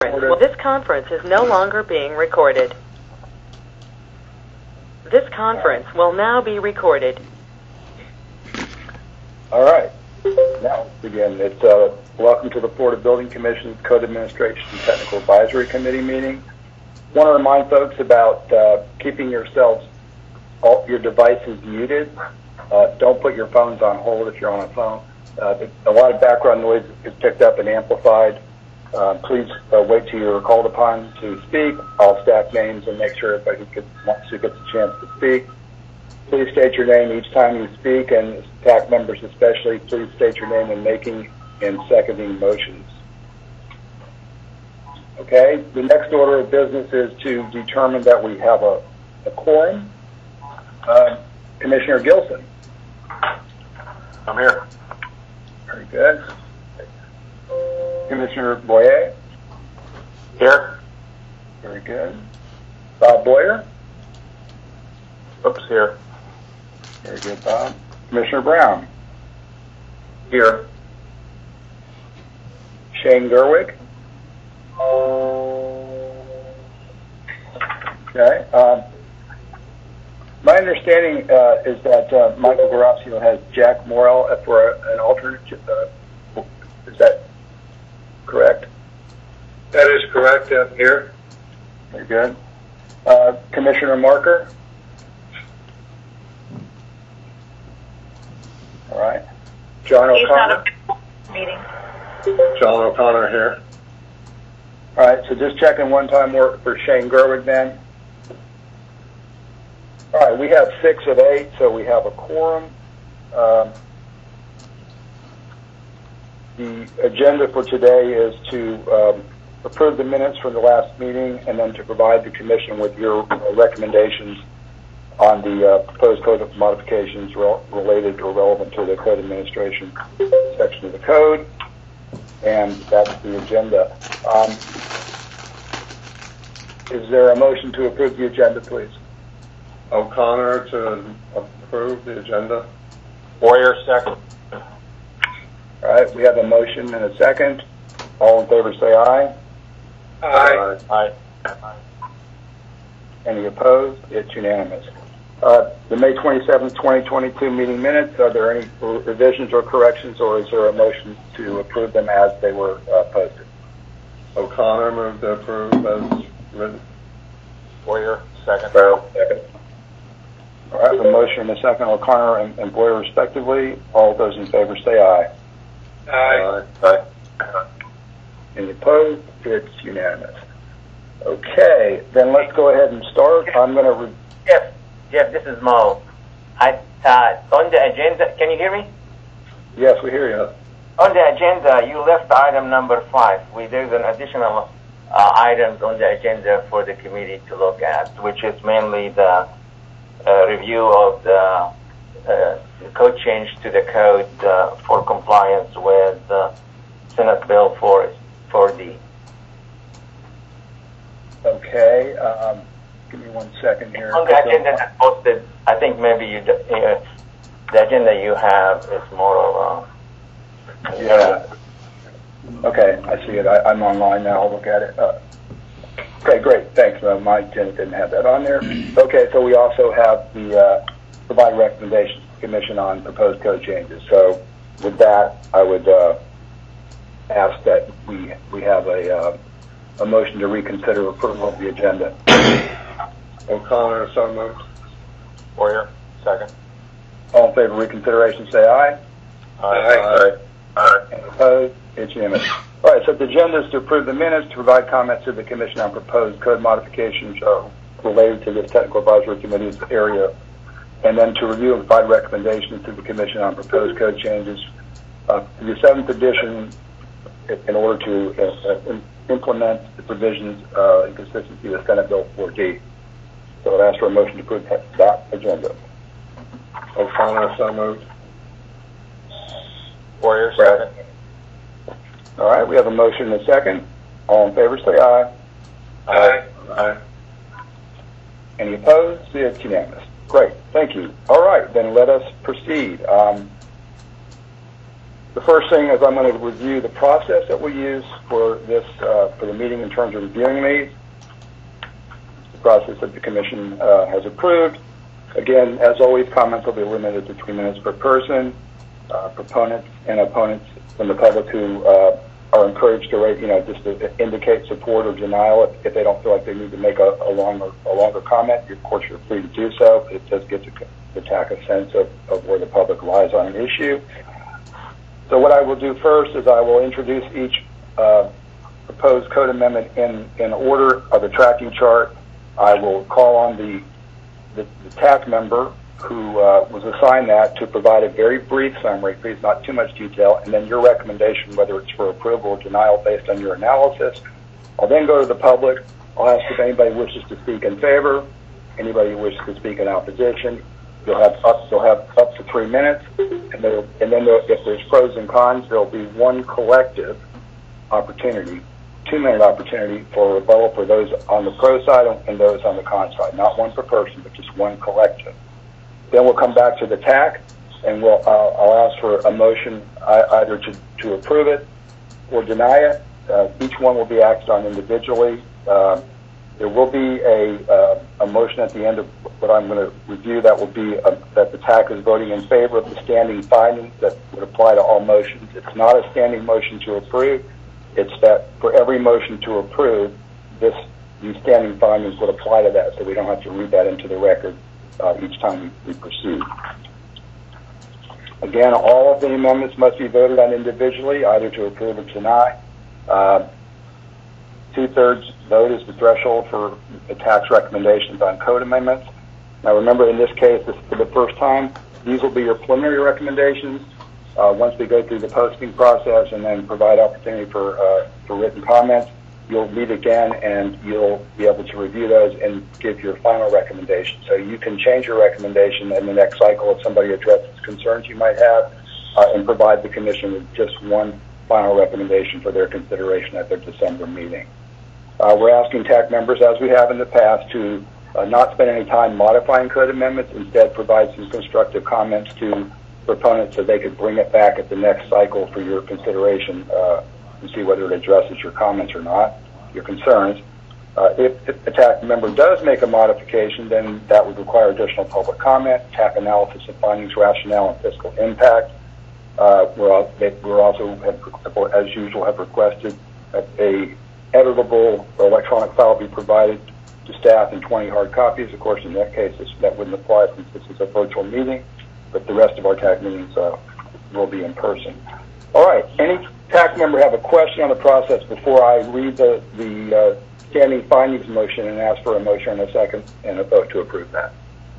This conference is no longer being recorded. This conference will now be recorded. All right. Now let's begin. It's welcome to the Florida Building Commission's Code Administration and Technical Advisory Committee meeting. I want to remind folks about keeping yourselves, all your devices muted. Don't put your phones on hold if you're on a phone. A lot of background noise is picked up and amplified. Please wait till you're called upon to speak. I'll stack names and make sure everybody who wants to gets a chance to speak. Please state your name each time you speak, and staff members especially, please state your name when making and seconding motions. Okay, the next order of business is to determine that we have a quorum. Commissioner Gilson. I'm here. Very good. Commissioner Boyer. Here. Very good. Bob Boyer. Oops, here. Very good, Bob. Commissioner Brown. Here. Shane Gerwig. Okay. My understanding is that Michael Garofsio has Jack Morrell for an alternate. Is that correct? That is correct. I'm here. Very good. Commissioner Marker. All right. John O'Connor. Meeting. John O'Connor here. All right. So just checking one time more for Shane Gerwig then. All right. We have 6 of 8, so we have a quorum. The agenda for today is to approve the minutes from the last meeting and then to provide the Commission with your recommendations on the proposed code of modifications related or relevant to the code administration section of the code. And that's the agenda. Is there a motion to approve the agenda, please? O'Connor to approve the agenda. Boyer, second. All right, we have a motion and a second. All in favor say aye. Aye. Aye. Any opposed? It's unanimous. The May 27th, 2022 meeting minutes, are there any revisions or corrections, or is there a motion to approve them as they were posted? O'Connor moved to approve as written. Boyer, second. Second. All right, a motion and a second, O'Connor and Boyer respectively. All those in favor say aye. Aye. Aye. Any opposed? It's unanimous. Okay, then let's go ahead and start. I'm going to... Jeff, this is Mo. On the agenda, can you hear me? Yes, we hear you. On the agenda, you left item number 5. There's an additional items on the agenda for the committee to look at, which is mainly the review of the code change to the code for compliance with Senate Bill 4D. Okay. Give me 1 second here. On the agenda that's posted, I think maybe the agenda you have is more of a... Yeah. Okay, I see it. I'm online now. I'll look at it. Okay, great. Thanks. My agenda didn't have that on there. Okay, so we also have the provide recommendations to the Commission on proposed code changes. So with that, I would ask that we have a motion to reconsider approval of the agenda. O'Connor, so moved. Boyer, second. All in favor of reconsideration, say aye. Aye. Aye. Any opposed? It's unanimous. All right, so the agenda is to approve the minutes, to provide comments to the Commission on proposed code modifications related to this technical advisory committee's area, and then to review and provide recommendations to the Commission on proposed code changes. The 7th edition, in order to implement the provisions in consistency with Senate Bill 4D. So I'd ask for a motion to approve that agenda. O'Connor, so moved. Boyer, second. All right, we have a motion and a second. All in favor, say aye. Aye. Aye. Any opposed? It's unanimous. Great, thank you. All right, then let us proceed. The first thing is I'm going to review the process that we use for this for the meeting in terms of reviewing these. The process that the Commission has approved. Again, as always, comments will be limited to 3 minutes per person. Proponents and opponents from the public who are encouraged to write, just to indicate support or denial if they don't feel like they need to make a longer comment. Of course, you're free to do so. It does get to attack a sense of where the public lies on an issue. So what I will do first is I will introduce each proposed code amendment in order of the tracking chart. I will call on the TAC member who was assigned that to provide a very brief summary, please, not too much detail, and then your recommendation, whether it's for approval or denial based on your analysis. I'll then go to the public. I'll ask if anybody wishes to speak in favor, anybody who wishes to speak in opposition. You'll have up to 3 minutes, and then if there's pros and cons, there'll be one collective opportunity, 2-minute opportunity for rebuttal for those on the pro side and those on the con side. Not one per person, but just one collective. Then we'll come back to the TAC, and I'll ask for a motion either to approve it or deny it. Each one will be acted on individually. There will be a motion at the end of what I'm going to review that will be that the TAC is voting in favor of the standing findings that would apply to all motions. It's not a standing motion to approve. It's that for every motion to approve, these standing findings would apply to that, so we don't have to read that into the record each time we proceed. Again, all of the amendments must be voted on individually, either to approve or deny. 2/3 vote is the threshold for the TAC's recommendations on code amendments. Now remember, in this case, this is for the first time. These will be your preliminary recommendations. Once we go through the posting process and then provide opportunity for written comments, you'll meet again and you'll be able to review those and give your final recommendation. So you can change your recommendation in the next cycle if somebody addresses concerns you might have and provide the Commission with just one final recommendation for their consideration at their December meeting. We're asking TAC members, as we have in the past, to not spend any time modifying code amendments, instead provide some constructive comments to proponents so they could bring it back at the next cycle for your consideration and see whether it addresses your comments or not, your concerns. If a TAC member does make a modification, then that would require additional public comment, TAC analysis of findings, rationale, and fiscal impact. We're also, as usual, have requested a editable or electronic file be provided to staff in 20 hard copies. Of course, in that case, that wouldn't apply since this is a virtual meeting, but the rest of our TAC meetings will be in person. All right. Any TAC member have a question on the process before I read the standing findings motion and ask for a motion in a second and a vote to approve that?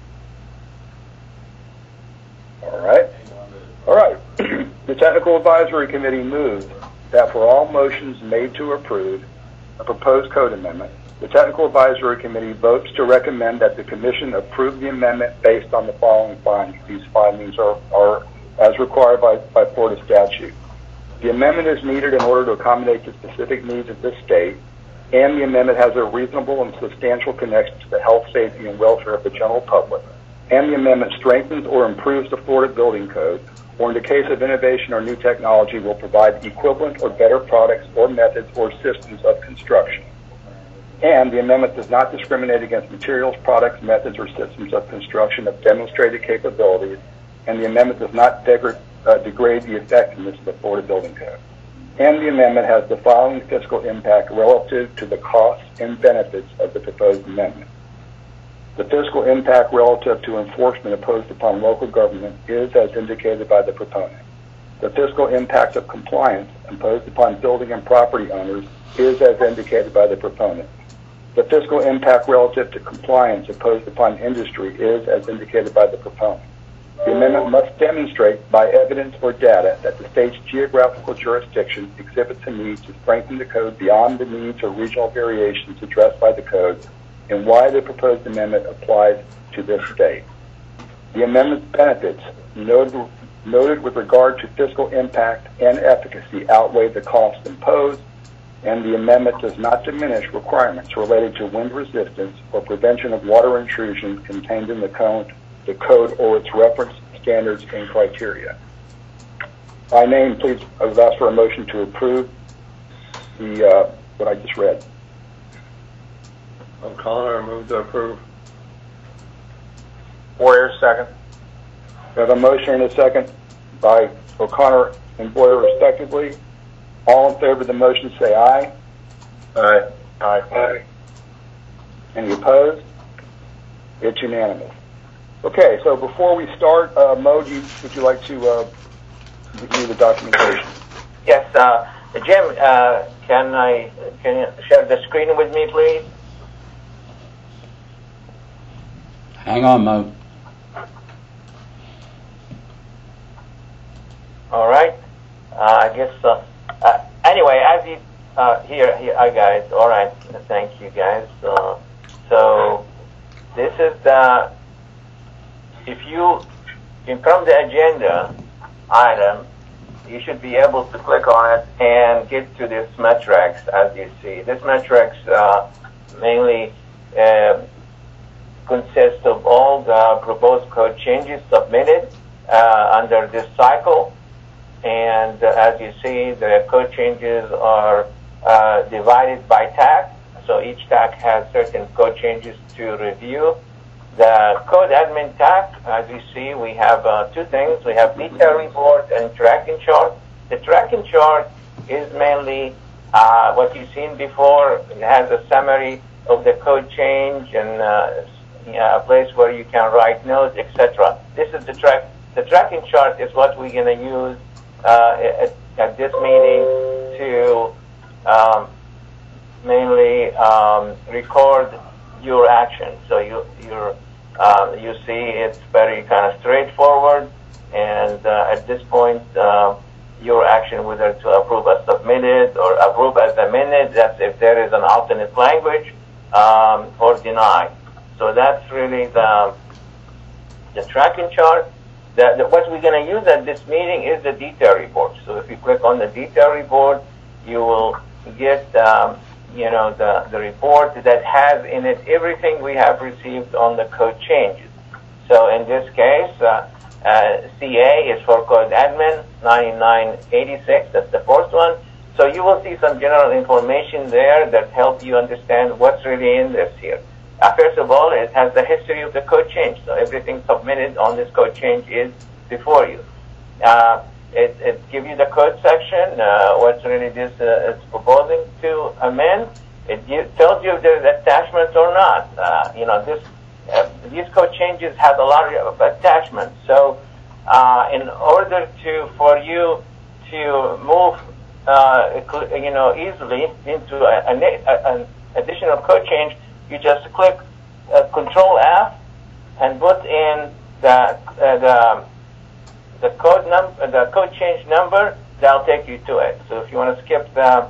All right. All right. The Technical Advisory Committee moves that for all motions made to approve a proposed code amendment, the Technical Advisory Committee votes to recommend that the Commission approve the amendment based on the following findings. These findings are as required by Florida statute. The amendment is needed in order to accommodate the specific needs of this state, and the amendment has a reasonable and substantial connection to the health, safety, and welfare of the general public, and the amendment strengthens or improves the Florida Building Code, or in the case of innovation or new technology, will provide equivalent or better products or methods or systems of construction. And the amendment does not discriminate against materials, products, methods, or systems of construction of demonstrated capabilities, and the amendment does not degrade the effectiveness of the Florida Building Code. And the amendment has the following fiscal impact relative to the costs and benefits of the proposed amendment. The fiscal impact relative to enforcement imposed upon local government is as indicated by the proponent. The fiscal impact of compliance imposed upon building and property owners is as indicated by the proponent. The fiscal impact relative to compliance imposed upon industry is as indicated by the proponent. The amendment must demonstrate by evidence or data that the state's geographical jurisdiction exhibits a need to strengthen the code beyond the needs or regional variations addressed by the code, and why the proposed amendment applies to this state. The amendment's benefits noted with regard to fiscal impact and efficacy outweigh the cost imposed, and the amendment does not diminish requirements related to wind resistance or prevention of water intrusion contained in the code or its reference standards and criteria. By name, please, I would ask for a motion to approve the what I just read. O'Connor, move to approve. Boyer, second. We have a motion and a second by O'Connor and Boyer respectively. All in favor of the motion say aye. Aye. Aye. Any opposed? It's unanimous. Okay, so before we start, Mo, would you like to review the documentation? Yes, Jim, can you share the screen with me, please? Hang on, Mo. All right. I guess. Anyway, as you here, guys. All right. Thank you, guys. So this is the. If you from the agenda item, you should be able to click on it and get to this metrics. As you see, this metrics mainly consists of all the proposed code changes submitted under this cycle. And as you see, the code changes are divided by tag. So each tag has certain code changes to review. The code admin tag, as you see, we have two things. We have detail report and tracking chart. The tracking chart is mainly what you've seen before. It has a summary of the code change and a place where you can write notes, etc. This is the tracking chart is what we're going to use at this meeting to mainly record your action. So you see it's very kind of straightforward, and at this point your action whether to approve as submitted or approve as amended, that's if there is an alternate language, or deny. So that's really the tracking chart. What we're going to use at this meeting is the detail report. So if you click on the detail report, you will get the report that has in it everything we have received on the code changes. So in this case, CA is for code admin 9986. That's the first one. So you will see some general information there that help you understand what's really in this here. First of all, it has the history of the code change. So everything submitted on this code change is before you. It gives you the code section, what's really this is proposing to amend. It tells you if there's attachments or not. These code changes have a lot of attachments. So in order for you to move easily into an additional code change, you just click Control F and put in the code number, the code change number. That'll take you to it. So if you want to skip the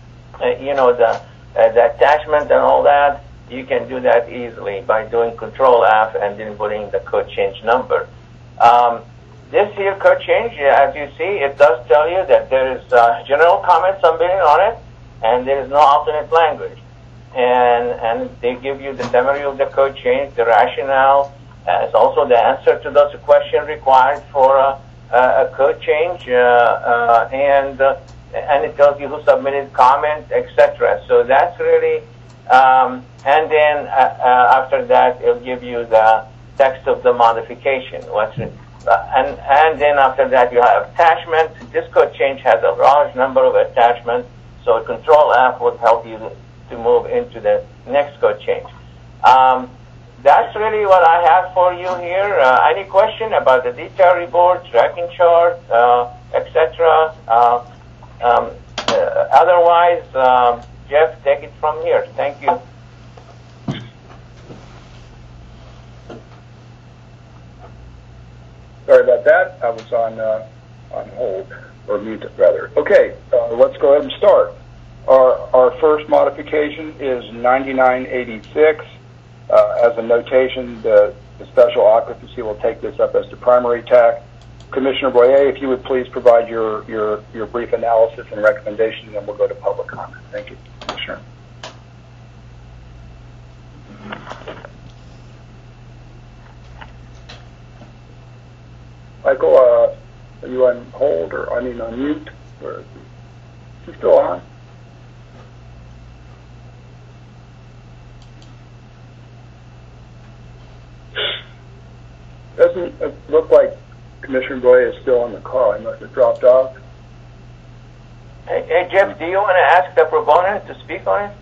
attachment and all that, you can do that easily by doing Control F and then putting the code change number. This here code change, as you see, it does tell you that there is general comments submitted on it, and there is no alternate language. And they give you the summary of the code change, the rationale. It's also the answer to those questions required for a code change, and it tells you who submitted comments, etc. So that's really, and then after that, it'll give you the text of the modification. And then after that, you have attachment. This code change has a large number of attachments, so Control F would help you to move into the next code change. That's really what I have for you here. Any question about the detail report, tracking chart, etc.? Otherwise, Jeff, take it from here. Thank you. Sorry about that. I was on hold, or mute rather. Okay, let's go ahead and start. Our first modification is 9986. As a notation, the special occupancy will take this up as the primary tag. Commissioner Boyer, if you would please provide your brief analysis and recommendation, and then we'll go to public comment. Thank you, Commissioner. Michael, you on hold or, on mute? Or is he still on? Doesn't it look like Commissioner Boyer is still on the call? He must have dropped off. Hey, Jeff, do you want to ask the proponent to speak on it?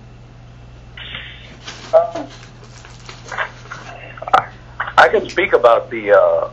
I can speak about the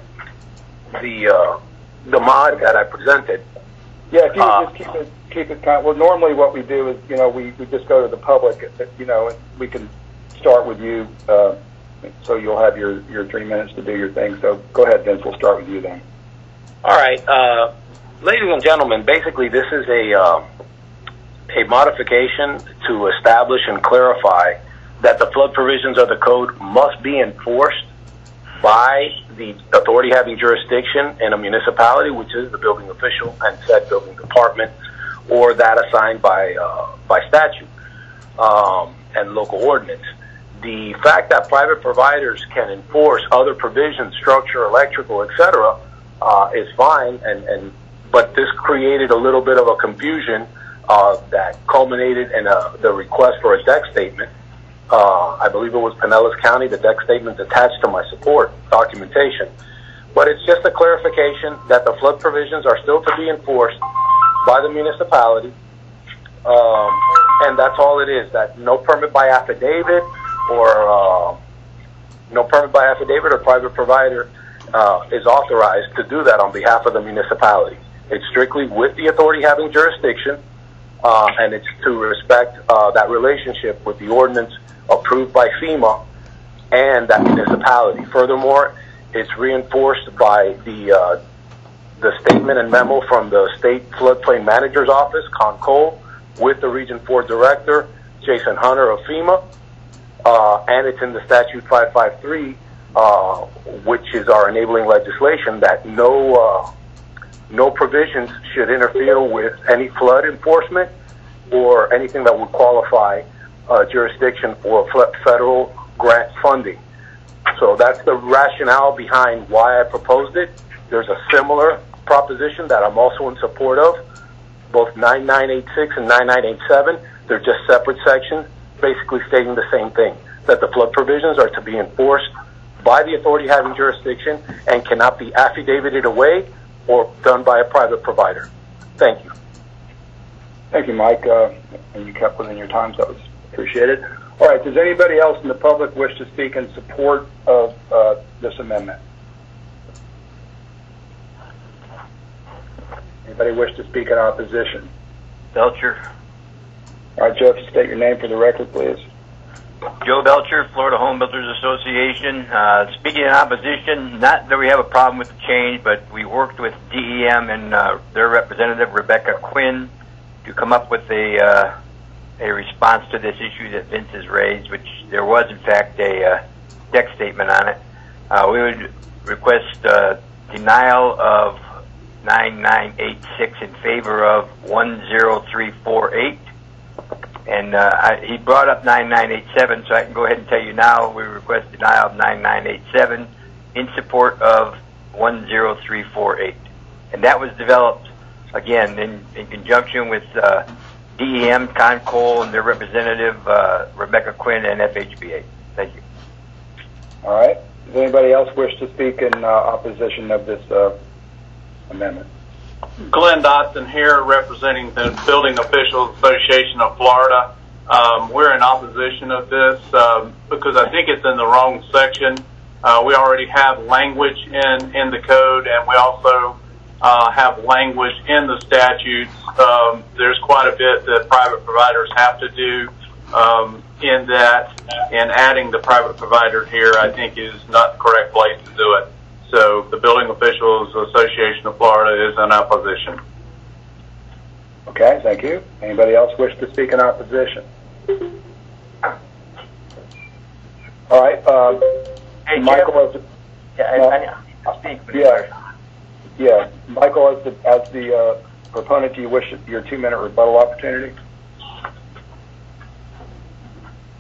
mod that I presented. Yeah, if you just keep it kind of, well, normally what we do is, we just go to the public, and we can start with you, so you'll have your 3 minutes to do your thing. So go ahead, Vince, we'll start with you then. All right, ladies and gentlemen, basically this is a modification to establish and clarify that the flood provisions of the code must be enforced by the authority having jurisdiction in a municipality, which is the building official and said building department, or that assigned by statute and local ordinance. The fact that private providers can enforce other provisions, structure, electrical, etc., is fine, but this created a little bit of a confusion that culminated in the request for a deck statement. I believe it was Pinellas County. The deck statement's attached to my support documentation. But it's just a clarification that the flood provisions are still to be enforced by the municipality, and that's all it is. That no permit by affidavit or private provider is authorized to do that on behalf of the municipality. It's strictly with the authority having jurisdiction, and it's to respect that relationship with the ordinance approved by FEMA and that municipality. Furthermore, it's reinforced by the statement and memo from the State Floodplain Manager's Office, Con Cole, with the Region 4 Director, Jason Hunter of FEMA, and it's in the Statute 553, which is our enabling legislation, that no provisions should interfere with any flood enforcement or anything that would qualify jurisdiction for federal grant funding. So that's the rationale behind why I proposed it. There's a similar proposition that I'm also in support of, both 9986 and 9987. They're just separate sections, basically stating the same thing, that the flood provisions are to be enforced by the authority having jurisdiction and cannot be affidavitted away or done by a private provider. Thank you. Thank you, Mike. And you kept within your time, so that was appreciated. All right, does anybody else in the public wish to speak in support of this amendment? Anybody wish to speak in opposition? Belcher. All right, Joe, if you state your name for the record, please. Joe Belcher, Florida Home Builders Association. Speaking in opposition, not that we have a problem with the change, but we worked with DEM and their representative, Rebecca Quinn, to come up with a response to this issue that Vince has raised, which there was, in fact, a deck statement on it. We would request denial of 9986 in favor of 10348. And he brought up 9987, so I can go ahead and tell you now we request denial of 9987 in support of 10348. And that was developed, again, in conjunction with DEM, Con Cole, and their representative, Rebecca Quinn, and FHBA. Thank you. All right. Does anybody else wish to speak in opposition of this amendment? Glenn Dotson here, representing the Building Officials Association of Florida. We're in opposition of this because I think it's in the wrong section. We already have language in the code, and we also have language in the statutes. There's quite a bit that private providers have to do in that, and adding the private provider here I think is not the correct place to do it. So the Building Officials Association of Florida is in opposition. Okay, thank you. Anybody else wish to speak in opposition? All right. Hey, Michael, I'll speak. Yeah. Michael, as the proponent, do you wish your 2-minute rebuttal opportunity?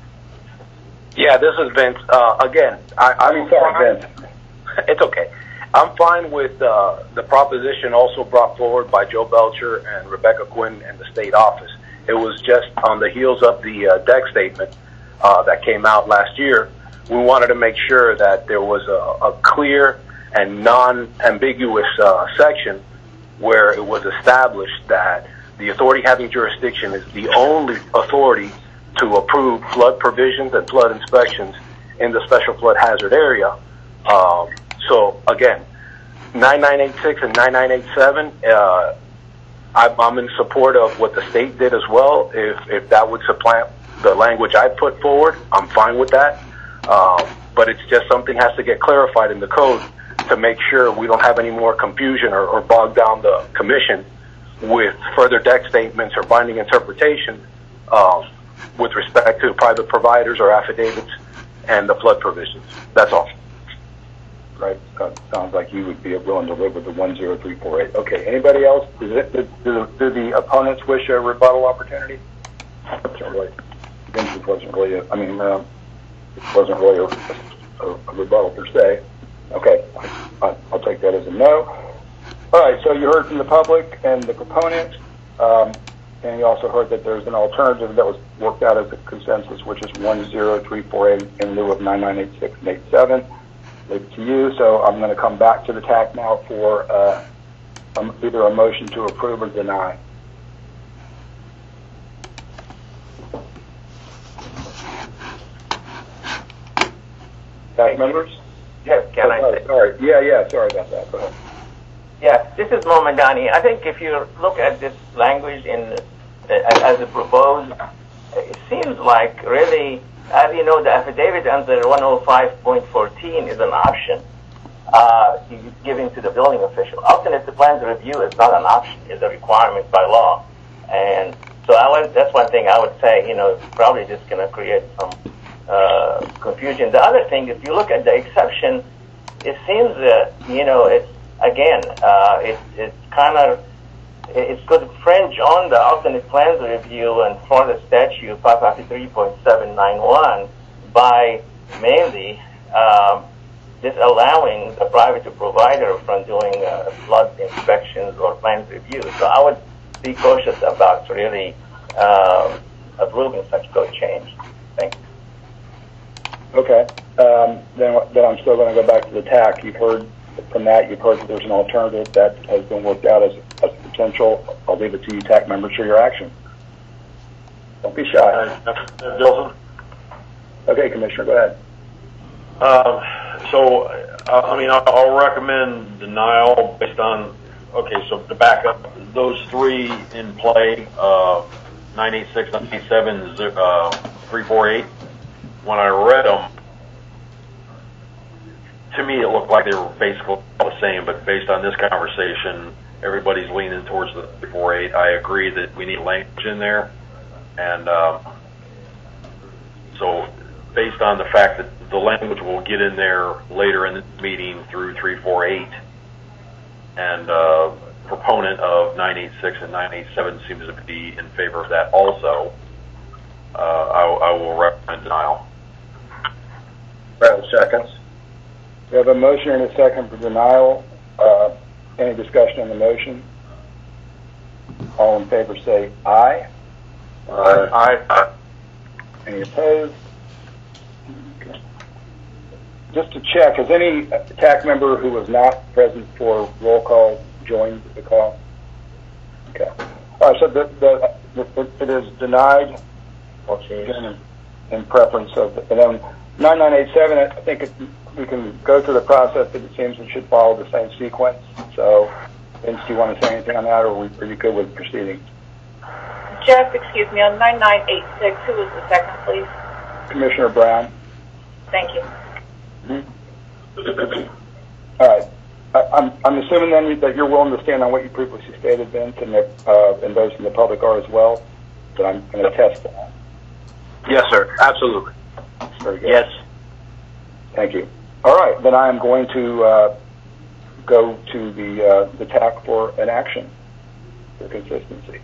Yeah, this is Vince. Again, Vince. It's okay. I'm fine with the proposition also brought forward by Joe Belcher and Rebecca Quinn and the state office. It was just on the heels of the deck statement that came out last year. We wanted to make sure that there was a clear and non-ambiguous section where it was established that the authority having jurisdiction is the only authority to approve flood provisions and flood inspections in the special flood hazard area. So again, 9986 and 9987, I'm in support of what the state did as well. If that would supplant the language I put forward, I'm fine with that. But it's just something has to get clarified in the code to make sure we don't have any more confusion or bog down the commission with further deck statements or binding interpretation with respect to private providers or affidavits and the flood provisions. That's all. Right. Sounds like you would be willing to live with the 10348. Okay. Anybody else? Do the opponents wish a rebuttal opportunity? Vince wasn't really. It wasn't really a rebuttal per se. Okay. I'll take that as a no. All right. So you heard from the public and the proponents, and you also heard that there's an alternative that was worked out as a consensus, which is 10348 in lieu of 9986 and 87. Leave it to you. So I'm going to come back to the TAC now for either a motion to approve or deny. TAC members? Yes, can I say? Sorry. Yeah, sorry about that. Go ahead. Yeah, this is Mohammedani. I think if you look at this language as a proposed, it seems like really, as you know, the affidavit under 105.14 is an option given to the building official. Alternate plans review is not an option; it's a requirement by law. And so that's one thing I would say. It's probably just going to create some confusion. The other thing, if you look at the exception, it seems that it could infringe on the alternate plans review and for the statute 553.791 by mainly disallowing the private provider from doing flood inspections or plans review. So I would be cautious about really approving such code change. Thank you. Okay. Then I'm still going to go back to the TAC. You've heard from that. You've heard that there's an alternative that has been worked out as a potential. I'll leave it to you, TAC members, for your action. Don't be shy. Dilson? Okay, Commissioner, go ahead. I'll recommend denial based on, so to back up, those three in play, 986, 987, 348, when I read them, to me it looked like they were basically all the same, but based on this conversation, everybody's leaning towards the 348. I agree that we need language in there, and so based on the fact that the language will get in there later in the meeting through 348, and proponent of 986 and 987 seems to be in favor of that also, I will recommend denial. Seconds. We have a motion and a second for denial. Any discussion on the motion? All in favor say aye. Aye. Any opposed? Okay. Just to check, has any TAC member who was not present for roll call joined the call? Okay. All right, so it is denied in preference of and then 9987, I think we can go through the process, but it seems it should follow the same sequence. So, Vince, do you want to say anything on that, or are you good with proceeding? Jeff, excuse me, on 9986, who was the second, please? Commissioner Brown. Thank you. Mm-hmm. All right. I'm assuming then that you're willing to stand on what you previously stated, Vince, and those in the public are as well, but I'm going to test that. Yes, sir. Absolutely. Very good. Yes. Thank you. All right, then I am going to go to the TAC for an action for consistency.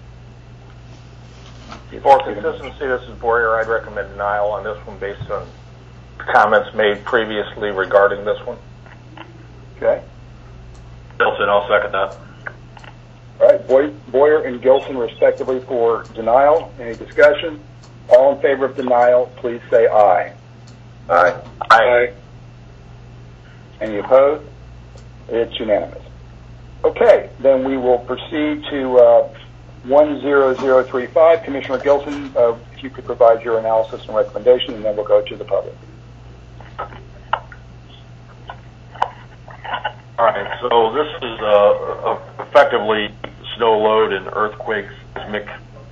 For consistency, this is Boyer. I'd recommend denial on this one based on comments made previously regarding this one. Okay. Gilson, I'll second that. All right, Boyer and Gilson respectively for denial. Any discussion? All in favor of denial, please say aye. Aye. Aye. Any opposed? It's unanimous. Okay, then we will proceed to 10035. Commissioner Gilson, if you could provide your analysis and recommendation, and then we'll go to the public. All right, so this is effectively snow load and earthquake seismic,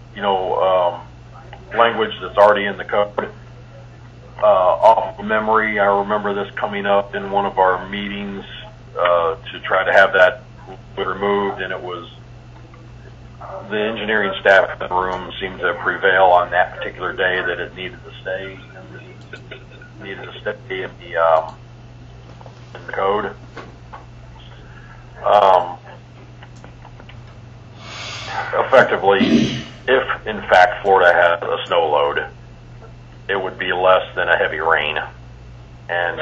language that's already in the code. Off of memory, I remember this coming up in one of our meetings to try to have that removed, and it was the engineering staff in the room seemed to prevail on that particular day that it needed to stay in the code. Effectively, if in fact Florida has a snow load, it would be less than a heavy rain, and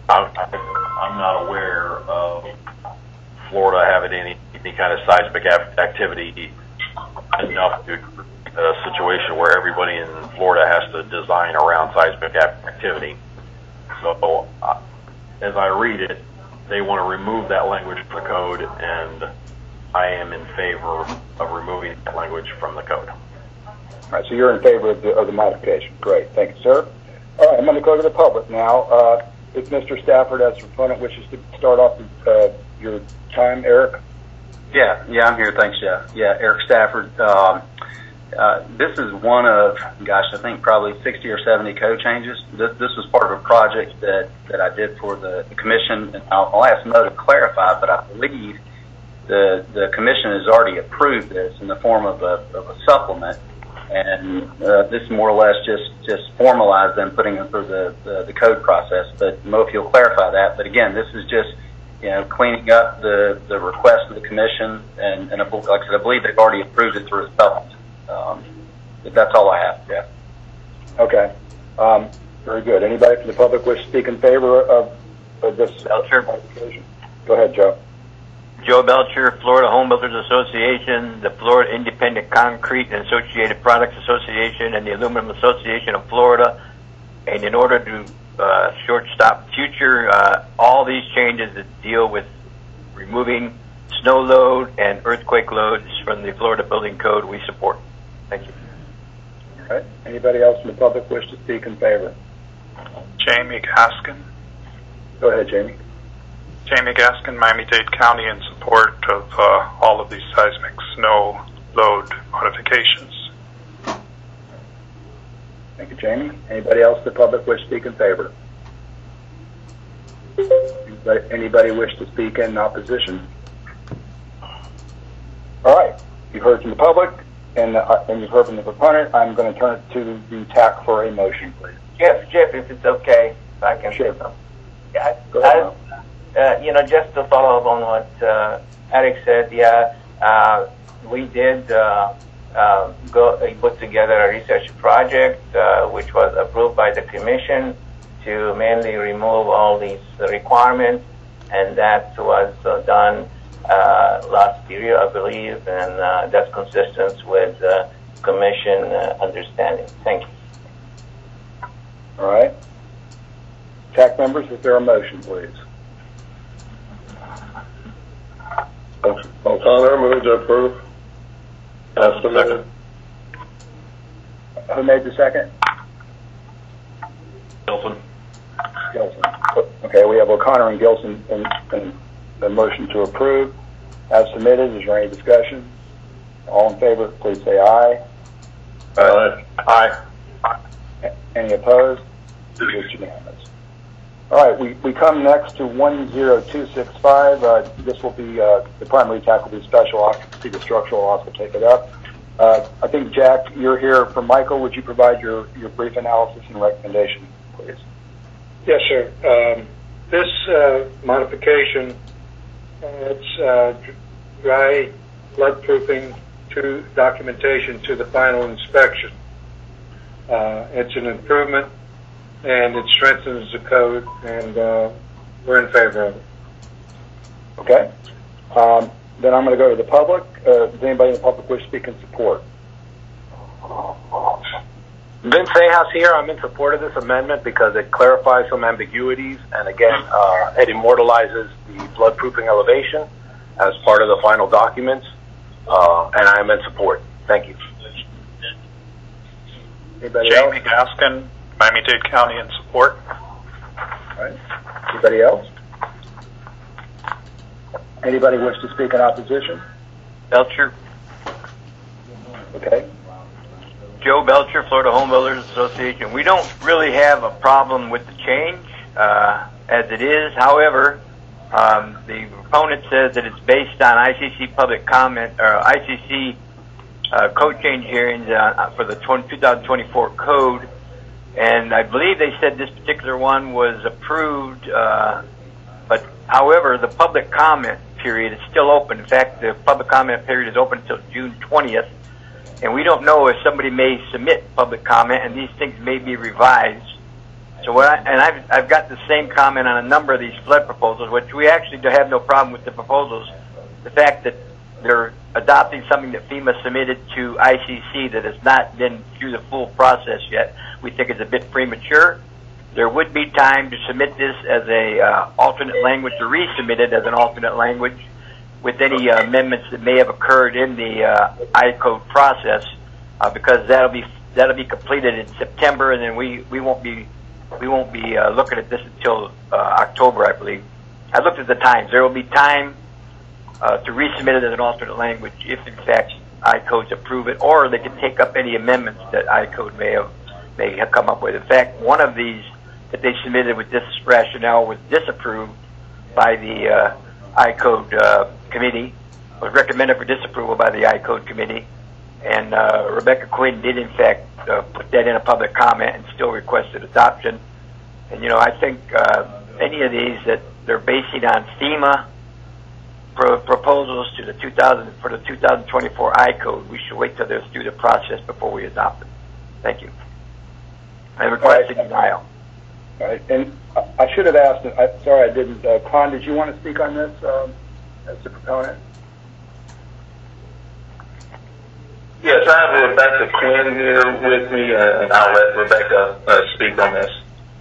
I'm not aware of Florida having any kind of seismic activity enough to a situation where everybody in Florida has to design around seismic activity. So, as I read it, they want to remove that language from the code, and I am in favor of removing that language from the code. All right, so you're in favor of the modification. Great, thank you, sir. All right, I'm going to go to the public now. If Mr. Stafford, as proponent, wishes to start off your time, Eric. Yeah, I'm here. Thanks, Jeff. Yeah, Eric Stafford. This is one of, I think probably 60 or 70 code changes. This was part of a project that I did for the commission, and I'll ask Mo to clarify, but I believe the commission has already approved this in the form of a supplement, and this more or less just formalized them putting them through the code process. But Mo, if you'll clarify that. But again, this is just cleaning up the request of the commission, and like I said, I believe they've already approved it through a supplement. But that's all I have, Jeff. Okay. Very good. Anybody from the public wish to speak in favor of this modification? Go ahead, Joe. Joe Belcher, Florida Home Builders Association, the Florida Independent Concrete and Associated Products Association, and the Aluminum Association of Florida. And in order to shortstop future, all these changes that deal with removing snow load and earthquake loads from the Florida Building Code, we support. Thank you. All right. Anybody else from the public wish to speak in favor? Jamie Gaskin. Go ahead, Jamie. Jamie Gaskin, Miami-Dade County, in support of all of these seismic snow load modifications. Thank you, Jamie. Anybody else in the public wish to speak in favor? Anybody wish to speak in opposition? All right. You've heard from the public, and you've heard from the proponent. I'm going to turn it to the TAC for a motion, please. Jeff, if it's okay, if I can say something. Go ahead, just to follow up on what Eric said, we did put together a research project which was approved by the commission to mainly remove all these requirements, and that was done last year, I believe, and that's consistent with commission understanding. Thank you. All right. TAC members, is there a motion, please? O'Connor, move to approve. As submitted. Who made the second? Gilson. Gilson. Okay, we have O'Connor and Gilson in the motion to approve. As submitted, is there any discussion? All in favor, please say aye. Aye. Aye. Any opposed? It's unanimous. All right, we come next to 10265. This will be, the primary TAC will be special occupancy. The structural loss will take it up. I think, Jack, you're here for Michael. Would you provide your brief analysis and recommendation, please? Yes, sir. This modification adds dry floodproofing to documentation to the final inspection. It's an improvement, and it strengthens the code, and we're in favor of it. Okay. Then I'm going to go to the public. Does anybody in the public wish to speak in support? Vince Ajas here. I'm in support of this amendment because it clarifies some ambiguities, and again, it immortalizes the floodproofing elevation as part of the final documents, and I am in support. Thank you. Anybody Jamie else? Gaskin, Miami-Dade County, in support. All right. Anybody else? Anybody wish to speak in opposition? Belcher. Okay. Joe Belcher, Florida Home Builders Association. We don't really have a problem with the change as it is. However, the proponent says that it's based on ICC public comment or ICC code change hearings for the 2024 code, and I believe they said this particular one was approved. But however, the public comment period is still open. In fact, the public comment period is open until June 20th. And we don't know if somebody may submit public comment, and these things may be revised. So I've got the same comment on a number of these flood proposals, which we actually do have no problem with the proposals. The fact that they're adopting something that FEMA submitted to ICC that has not been through the full process yet, we think is a bit premature. There would be time to submit this as a alternate language, or resubmit it as an alternate language, with any amendments that may have occurred in the I-code process, because that'll be completed in September, and then we won't be looking at this until October, I believe. I looked at the times. There will be time to resubmit it as an alternate language if, in fact, I-codes approve it, or they can take up any amendments that I-code may have come up with. In fact, one of these that they submitted with this rationale was disapproved by the I-code committee, was recommended for disapproval by the I-code committee, and Rebecca Quinn did in fact put that in a public comment and still requested adoption. And I think any of these that they're basing on FEMA proposals to the 2024 I-code, we should wait till they're through the process before we adopt them. Thank you. I request a denial. All right, and I should have asked, sorry I didn't, Con, did you want to speak on this as the proponent? Yes, I have Rebecca Quinn here with me, and I'll let Rebecca speak on this.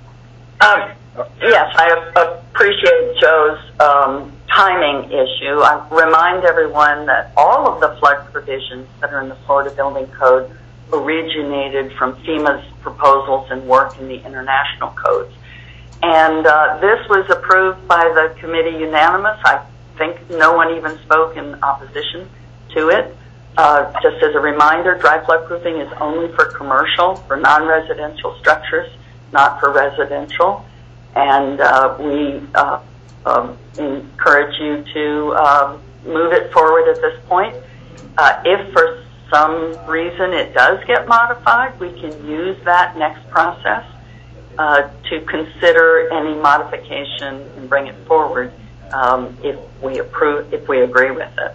Yes, I appreciate Joe's timing issue. I remind everyone that all of the flood provisions that are in the Florida Building Code originated from FEMA's proposals and work in the international codes. And this was approved by the committee unanimous. I think no one even spoke in opposition to it. Just as a reminder, dry flood proofing is only for commercial, for non-residential structures, not for residential. And we encourage you to move it forward at this point. If for some reason it does get modified, we can use that next process to consider any modification and bring it forward if we agree with it.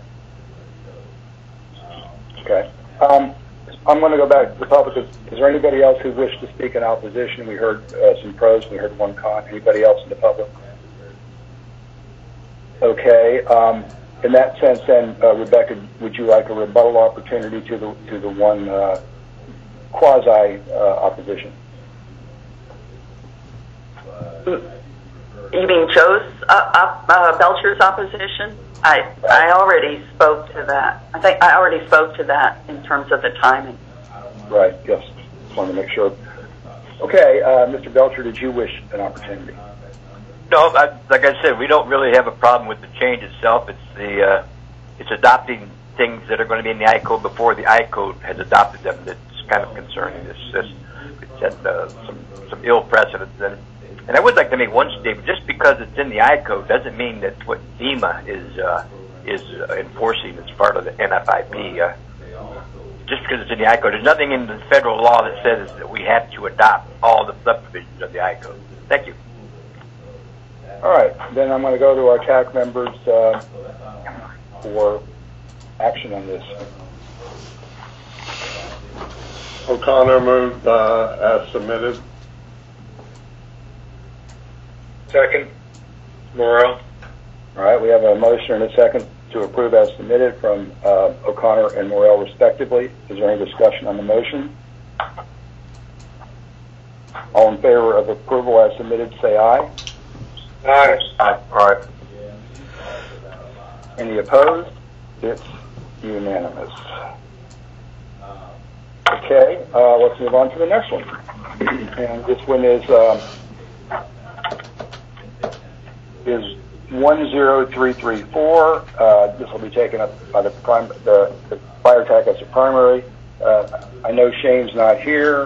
Okay. I'm going to go back to the public. Is there anybody else who wished to speak in opposition? We heard some pros. We heard one con. Anybody else in the public? Okay. In that sense, then, Rebecca, would you like a rebuttal opportunity to the one quasi opposition? You mean Joe's Belcher's opposition? I already spoke to that. I think I already spoke to that in terms of the timing. Right. Yes. Just wanted to make sure. Okay, Mr. Belcher, did you wish an opportunity? No, like I said, we don't really have a problem with the change itself. It's adopting things that are going to be in the I-code before the I-code has adopted them that's kind of concerning. It's set some ill precedents. And I would like to make one statement. Just because it's in the I-code doesn't mean that's what FEMA is enforcing as part of the NFIP. Just because it's in the I-code, there's nothing in the federal law that says that we have to adopt all the subdivisions of the I-code. Thank you. All right, then I'm going to go to our TAC members for action on this. O'Connor moved as submitted. Second. Morrell. All right, we have a motion and a second to approve as submitted from O'Connor and Morrell respectively. Is there any discussion on the motion? All in favor of approval as submitted, say aye. Aye. Aye. Aye. Any opposed? It's unanimous. Okay, let's move on to the next one. And this one is 10334. This will be taken up by the fire tech as a primary. I know Shane's not here.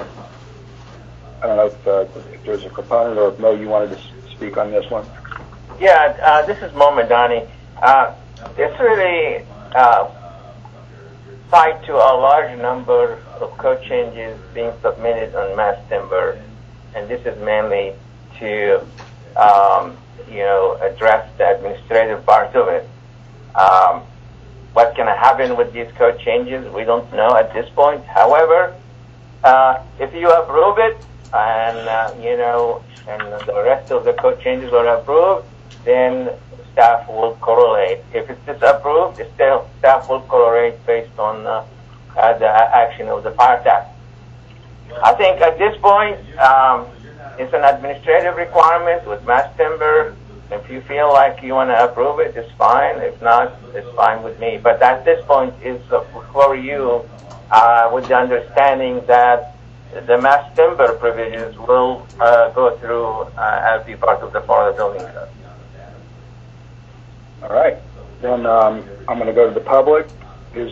I don't know if there's a component or if Mo, you wanted to speak on this one. Yeah, this is Mo Madani. It's really tied to a large number of code changes being submitted on mass timber, and this is mainly to address the administrative part of it. What's going to happen with these code changes, we don't know at this point. However, if you approve it and the rest of the code changes are approved, then staff will correlate. If it's disapproved, staff will correlate based on the action of the fire tech. I think at this point, it's an administrative requirement with mass timber. If you feel like you want to approve it, it's fine. If not, it's fine with me. But at this point, it's for you with the understanding that the mass timber provisions will go through as be part of the Florida Building Code. All right. Then I'm going to go to the public. Is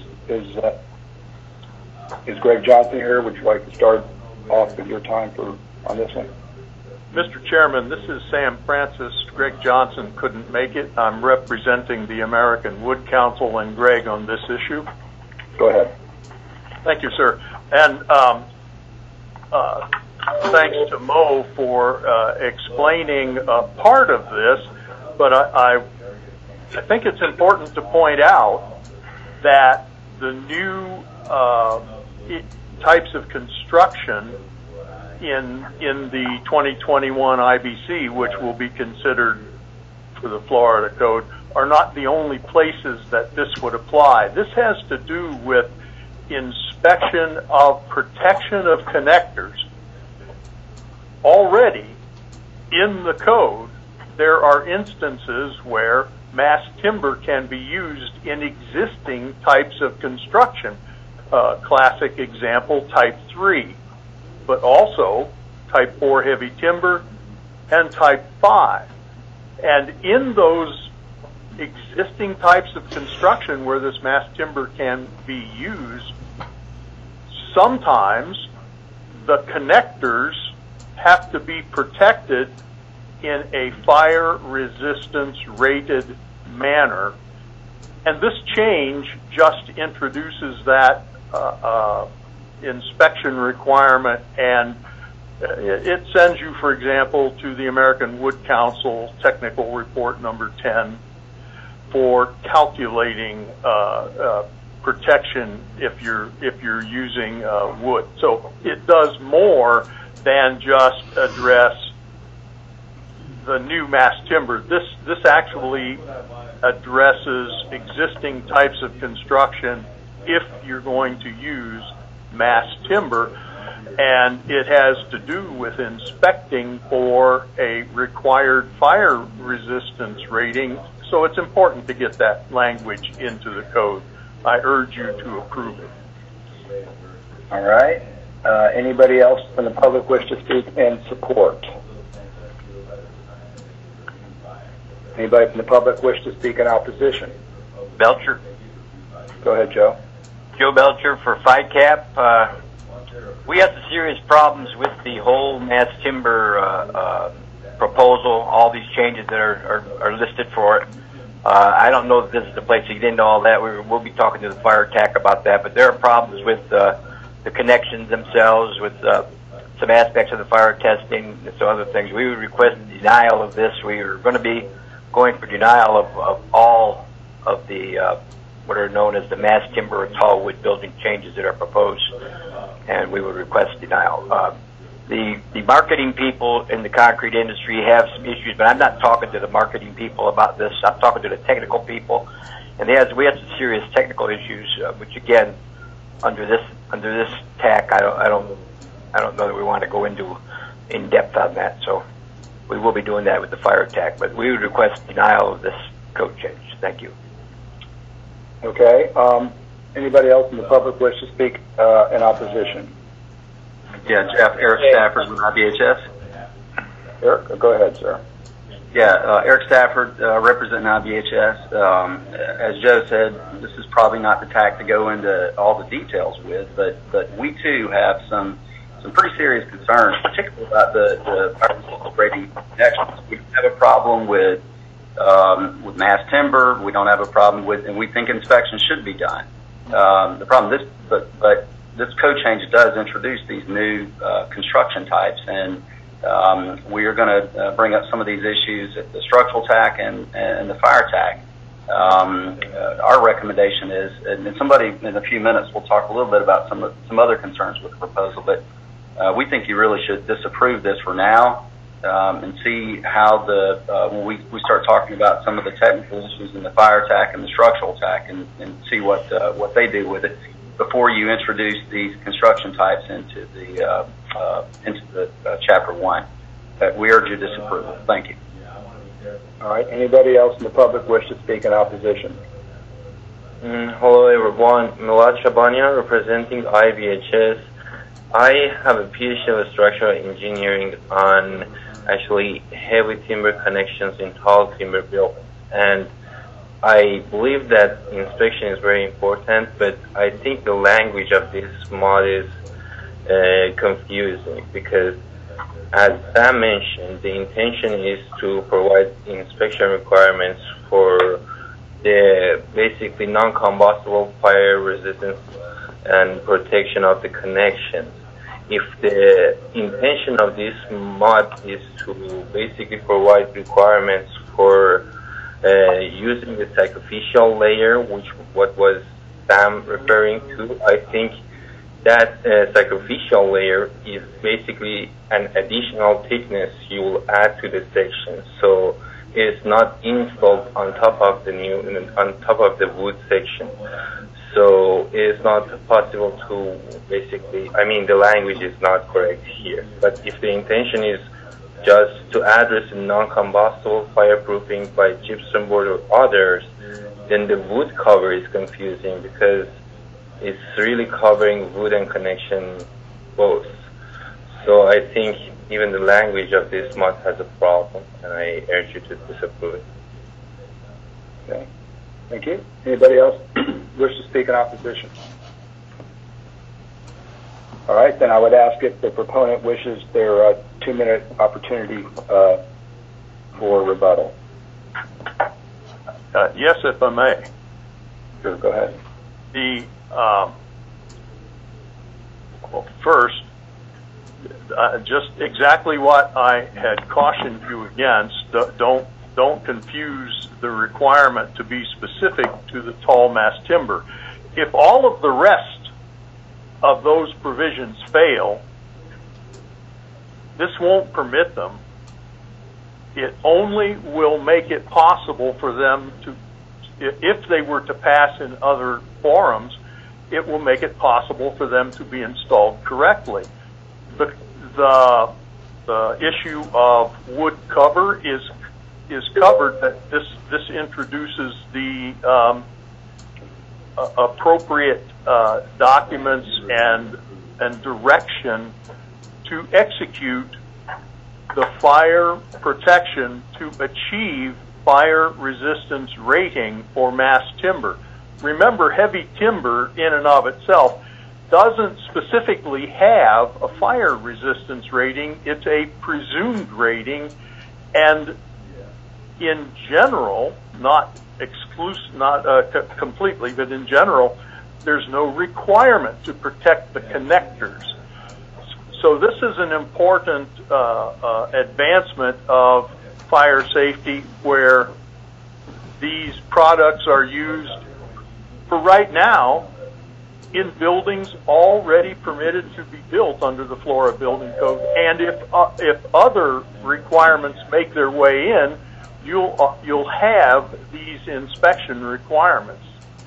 Greg Johnson here? Would you like to start off with your time on this one? Mr. Chairman, this is Sam Francis. Greg Johnson couldn't make it. I'm representing the American Wood Council and Greg on this issue. Go ahead. Thank you, sir. And thanks to Mo for explaining part of this, but I think it's important to point out that the new types of construction in the 2021 IBC, which will be considered for the Florida Code, are not the only places that this would apply. This has to do with inspection of protection of connectors. Already in the code, there are instances where mass timber can be used in existing types of construction. Classic example, type 3, but also type 4 heavy timber and type 5. And in those existing types of construction where this mass timber can be used, sometimes the connectors have to be protected in a fire resistance rated manner. And this change just introduces that inspection requirement, and it sends you, for example, to the American Wood Council Technical Report number 10 for calculating protection if you're using wood. So it does more than just address the new mass timber. This actually addresses existing types of construction if you're going to use mass timber, and it has to do with inspecting for a required fire resistance rating. So it's important to get that language into the code. I urge you to approve it. All right. Anybody else from the public wish to speak in support? Anybody from the public wish to speak in opposition? Belcher. Go ahead, Joe. Joe Belcher for FICAP. We have some serious problems with the whole mass timber proposal, all these changes that are listed for it. I don't know if this is the place to get into all that. We'll be talking to the fire TAC about that, but there are problems with the connections themselves, with some aspects of the fire testing and some other things. We would request denial of this. We are going to be going for denial of all of the what are known as the mass timber or tall wood building changes that are proposed, and we would request denial. the marketing people in the concrete industry have some issues, but I'm not talking to the marketing people about this. I'm talking to the technical people, and we had some serious technical issues, which again, under this TAC, I don't know that we want to go into in depth on that. So we will be doing that with the fire TAC, but we would request denial of this code change. Thank you. Okay. Anybody else in the public wish to speak in opposition? Yeah, Jeff, Eric Stafford with IBHS. Eric, go ahead, sir. Yeah, Eric Stafford, representing IBHS. As Joe said, this is probably not the TAC to go into all the details with, but we too have some pretty serious concerns, particularly about the fire rating connections. We have a problem with mass timber. We don't have a problem with, and we think inspections should be done. The problem but this code change does introduce these new construction types, and we are going to bring up some of these issues at the structural TAC and the fire TAC. Our recommendation is, and somebody in a few minutes will talk a little bit about some other concerns with the proposal, but we think you really should disapprove this for now and see how when we start talking about some of the technical issues in the fire TAC and the structural TAC and see what they do with it before you introduce these construction types into the Chapter 1. We urge you to disapprove. Thank you. All right. Anybody else in the public wish to speak in opposition? Hello, everyone. Milad Shabanian, representing IBHS. I have a PhD of structural engineering on actually heavy timber connections in tall timber buildings, and I believe that inspection is very important, but I think the language of this mod is confusing because, as Sam mentioned, the intention is to provide inspection requirements for the basically non-combustible fire resistance and protection of the connections. If the intention of this mod is to basically provide requirements for using the sacrificial layer, which what was Sam referring to, I think that sacrificial layer is basically an additional thickness you will add to the section. So it's not installed on top of the wood section. So it's not possible to basically, the language is not correct here. But if the intention is just to address non-combustible fireproofing by gypsum board or others, then the wood cover is confusing because it's really covering wood and connection both. So I think even the language of this mod has a problem, and I urge you to disapprove it. Okay. Thank you. Anybody else wish to speak in opposition? All right, then I would ask if the proponent wishes their 2-minute opportunity for rebuttal. Yes, if I may. Sure, go ahead. Well, first, just exactly what I had cautioned you against. Don't confuse the requirement to be specific to the tall mass timber. If all of the rest of those provisions fail, this won't permit them. It only will make it possible for them to, if they were to pass in other forums, it will make it possible for them to be installed correctly. But the issue of wood cover is covered, that this introduces the appropriate documents and direction to execute the fire protection to achieve fire resistance rating for mass timber. Remember, heavy timber in and of itself doesn't specifically have a fire resistance rating. It's a presumed rating, and in general, not completely, but in general, there's no requirement to protect the connectors. So this is an important advancement of fire safety, where these products are used for right now in buildings already permitted to be built under the Florida Building Code. And if other requirements make their way in, you'll have these inspection requirements.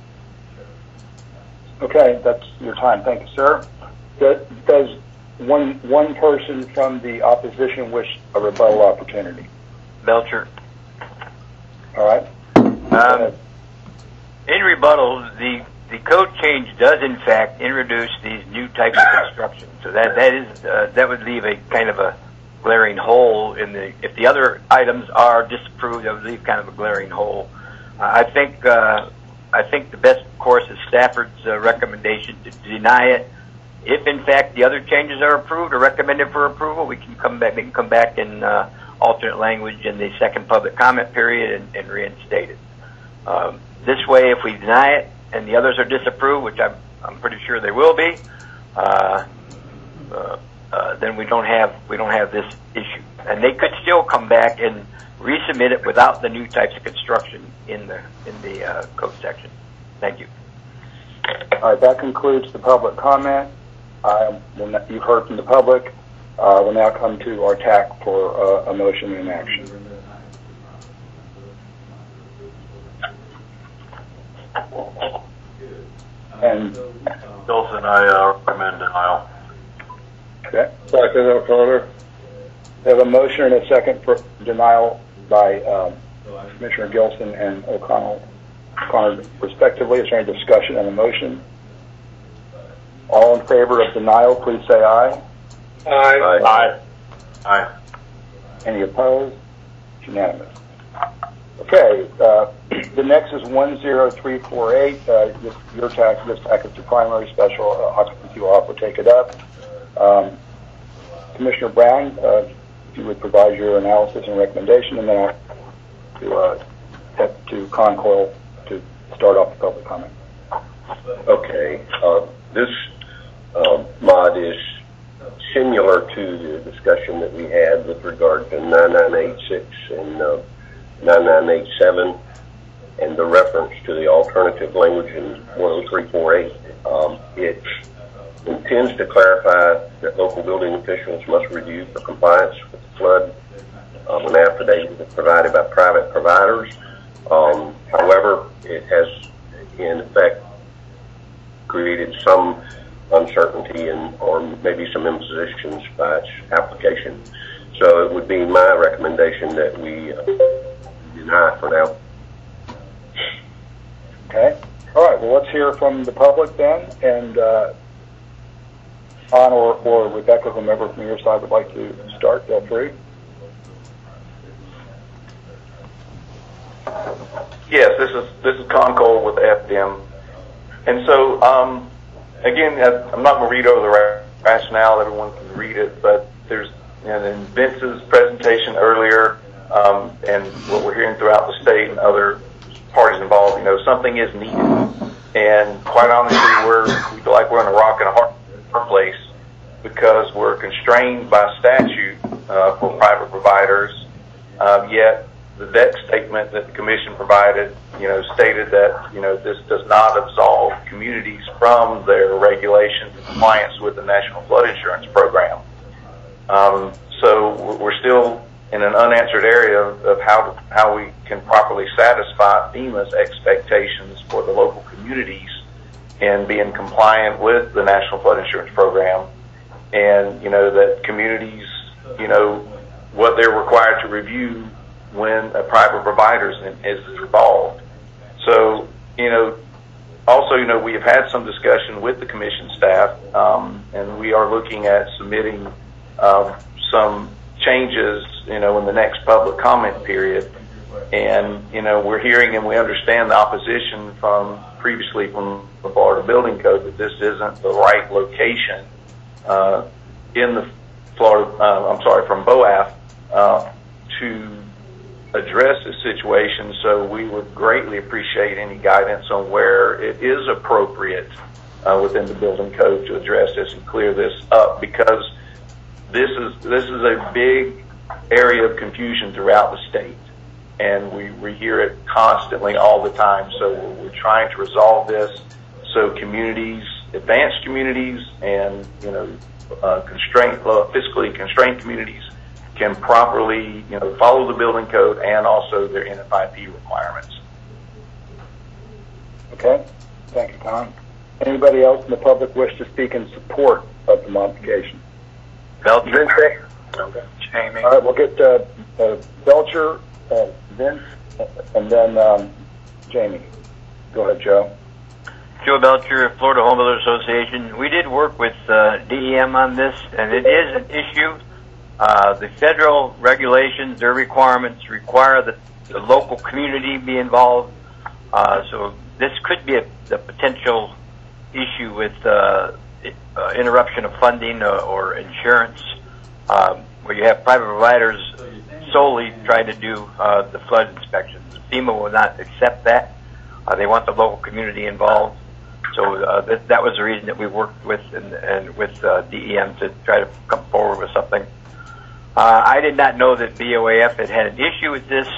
Okay, that's your time. Thank you, sir. Does one person from the opposition wish a rebuttal opportunity? Belcher. All right. In rebuttal, the code change does in fact introduce these new types of construction. So that would leave a kind of a glaring hole in if the other items are disapproved, that would leave kind of a glaring hole. I think the best course is Stafford's recommendation to deny it. If in fact the other changes are approved or recommended for approval, we can come back. They can come back in alternate language in the second public comment period and reinstate it. This way, if we deny it and the others are disapproved, which I'm pretty sure they will be, then we don't have this issue, and they could still come back and resubmit it without the new types of construction in the code section. Thank you. All right, that concludes the public comment. You've heard from the public. We'll now come to our TAC for a motion and action. And Gilson, I recommend denial. Okay. Second, O'Connor. We have a motion and a second for denial by Commissioner Gilson and O'Connor respectively. Is there any discussion on the motion? All in favor of denial, please say aye. Aye. Aye. Aye. Any opposed? It's unanimous. Okay, the next is 10348. Your TAC, this TAC is the primary special occupancy law. Will take it up. Commissioner Brown, if you would provide your analysis and recommendation, and then I'll to Concoil to start off the public comment. Okay, this mod is similar to the discussion that we had with regard to 9986 and 9987 and the reference to the alternative language in 10348. It intends to clarify that local building officials must review for compliance with the flood an affidavit provided by private providers. However, it has in effect created some uncertainty or maybe some impositions by its application. So it would be my recommendation that we deny it for now. Okay. All right. Well, let's hear from the public then, and Ann or Rebecca, whomever from your side would like to start, feel free. Yes, this is Con with FDM, and so again, I'm not going to read over the rationale. Everyone can read it, but there's in Vince's presentation earlier, and what we're hearing throughout the state and other parties involved. Something is needed, and quite honestly, we feel like we're in a rock and a hard place because we're constrained by statute for private providers. Yet the deck statement that the commission provided, stated that, this does not absolve communities from their regulations and compliance with the National Flood Insurance Program. So we're still in an unanswered area of how we can properly satisfy FEMA's expectations for the local communities and being compliant with the National Flood Insurance Program. And, that communities, what they're required to review when a private provider is involved. So, also, we have had some discussion with the commission staff, and we are looking at submitting some changes, in the next public comment period. And, we're hearing and we understand the opposition previously from the Florida Building Code that this isn't the right location in the Florida, from BOAF to address the situation. So we would greatly appreciate any guidance on where it is appropriate within the building code to address this and clear this up, because this is a big area of confusion throughout the state, and we hear it constantly all the time. So we're trying to resolve this so communities advanced communities and, fiscally constrained communities can properly, follow the building code and also their NFIP requirements. Okay. Thank you, Tom. Anybody else in the public wish to speak in support of the modification? Belcher. Okay. Jamie. All right, we'll get Belcher, Vince, and then Jamie. Go ahead, Joe. Joe Belcher, Florida Home Builders Association. We did work with DEM on this, and it is an issue. The federal regulations, their requirements require that the local community be involved. So this could be a potential issue with interruption of funding or insurance, where you have private providers solely trying to do the flood inspections. FEMA will not accept that. They want the local community involved. So that was the reason that we worked with and with DEM to try to come forward with something. I did not know that BOAF had an issue with this,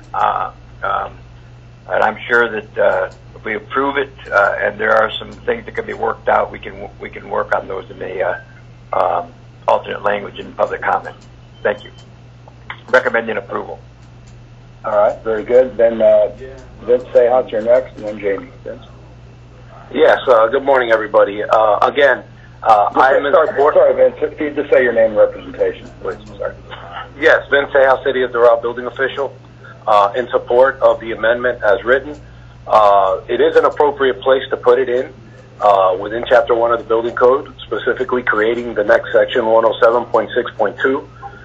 and I'm sure that if we approve it and there are some things that can be worked out, we can work on those in the alternate language in public comment. Thank you. Recommending approval. All right, very good. Then Vince Seahawks, you're next, and then Jamie. Vince. Yes, good morning, everybody. Again, I am in support. Sorry, Vince, if you just say your name and representation, please. Sorry. Yes, Vince Seahawks, City of Doral building official, in support of the amendment as written. It is an appropriate place to put it in within Chapter 1 of the Building Code, specifically creating the next section, 107.6.2.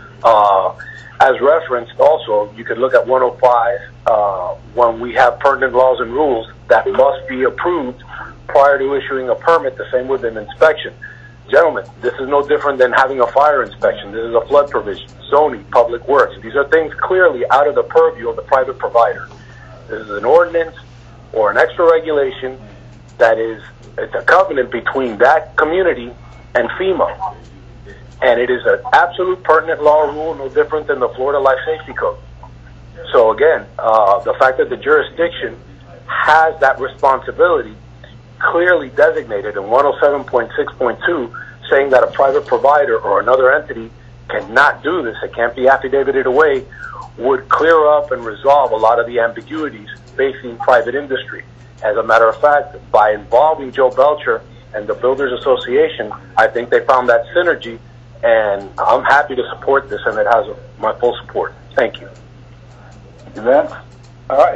As referenced also, you could look at 105 when we have pertinent laws and rules that must be approved prior to issuing a permit, the same with an inspection. Gentlemen, this is no different than having a fire inspection. This is a flood provision, zoning, public works. These are things clearly out of the purview of the private provider. This is an ordinance or an extra regulation that it's a covenant between that community and FEMA. And it is an absolute pertinent law rule, no different than the Florida Life Safety Code. So again, the fact that the jurisdiction has that responsibility clearly designated in 107.6.2, saying that a private provider or another entity cannot do this, it can't be affidavitted away, would clear up and resolve a lot of the ambiguities facing private industry. As a matter of fact, by involving Joe Belcher and the Builders Association, I think they found that synergy, and I'm happy to support this, and it has my full support. Thank you. Thank you, Vince. All right,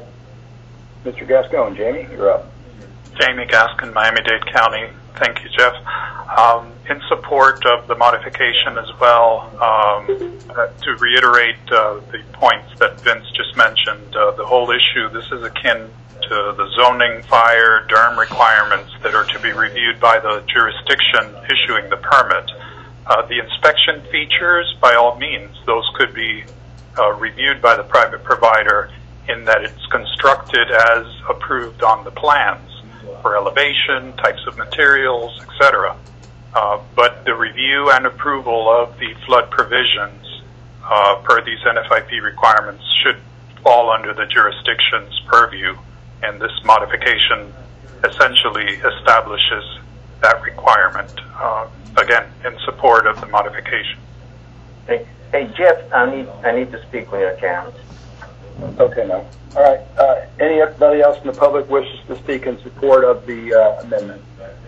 Mr. Gascon, Jamie, you're up. Jamie Gaskin, Miami-Dade County. Thank you, Jeff. In support of the modification as well, to reiterate the points that Vince just mentioned, the whole issue, this is akin to the zoning, fire, DERM requirements that are to be reviewed by the jurisdiction issuing the permit. The inspection features, by all means, those could be reviewed by the private provider in that it's constructed as approved on the plans for elevation, types of materials, etc. But the review and approval of the flood provisions per these NFIP requirements should fall under the jurisdiction's purview, and this modification essentially establishes that requirement. Again, in support of the modification. Hey, Jeff, I need to speak with your chance. Okay, no. All right. Anybody else in the public wishes to speak in support of the amendment?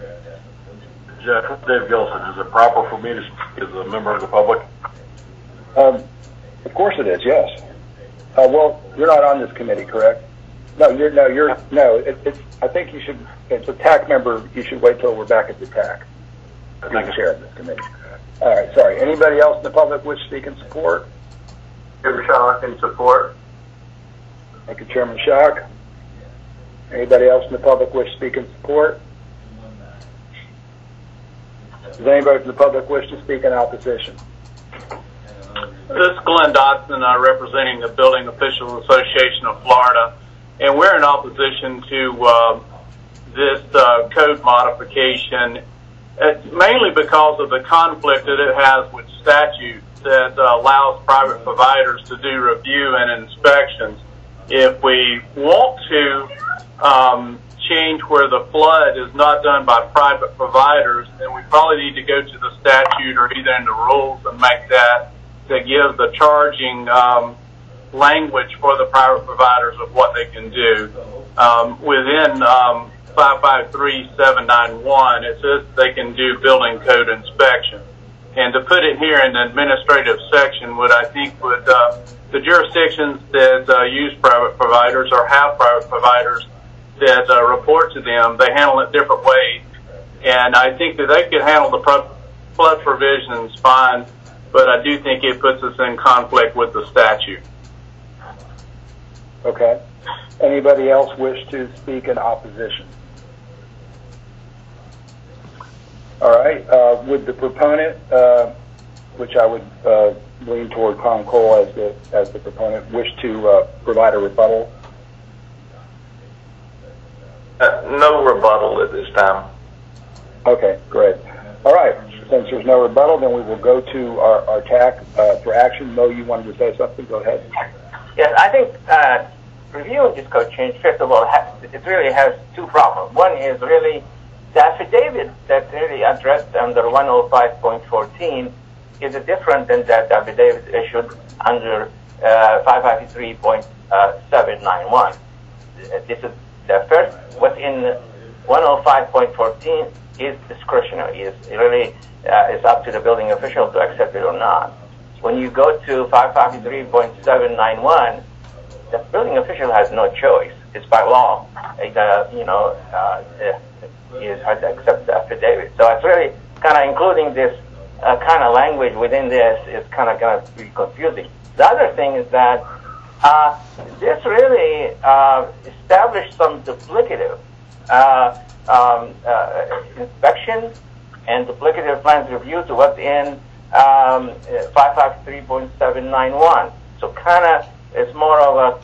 Jeff, Dave Gilson, is it proper for me to speak as a member of the public? Of course it is. Yes. Well, you're not on this committee, correct? No. It's. I think you should. It's a TAC member. You should wait till we're back at the TAC. You're the chair of this committee. All right. Sorry. Anybody else in the public wish to speak in support? Chairman Schock in support. Thank you, Chairman Schock. Anybody else in the public wish to speak in support? Does anybody from the public wish to speak in opposition? This is Glenn Dodson, representing the Building Officials Association of Florida, and we're in opposition to this code modification, mainly because of the conflict that it has with statute that allows private providers to do review and inspections. If we want to change where the flood is not done by private providers, then we probably need to go to the statute or either in the rules and make that to give the charging language for the private providers of what they can do. Within 553791, it says they can do building code inspection. And to put it here in the administrative section, what I think would the jurisdictions that use private providers or have private providers that report to them, they handle it different ways. And I think that they could handle the flood provisions fine, but I do think it puts us in conflict with the statute. Okay. Anybody else wish to speak in opposition? All right. Would the proponent, which I would lean toward Con Cole as the proponent, wish to provide a rebuttal? No rebuttal at this time. Okay, great. All right. Since there's no rebuttal, then we will go to our TAC for action. Mo, you wanted to say something? Go ahead. Yes, I think reviewing this code change, first of all, it really has two problems. One is really the affidavit that really addressed under 105.14 is different than that affidavit issued under 553.791. This is the first. What's in 105.14 is discretionary. It's really it's up to the building official to accept it or not. When you go to 553.791, the building official has no choice. It's by law. He has to accept the affidavit. So it's really kind of including this kind of language within this is kind of going to be confusing. The other thing is that this really established some duplicative inspection and duplicative plans review to what's in 553.791. So kind of it's more of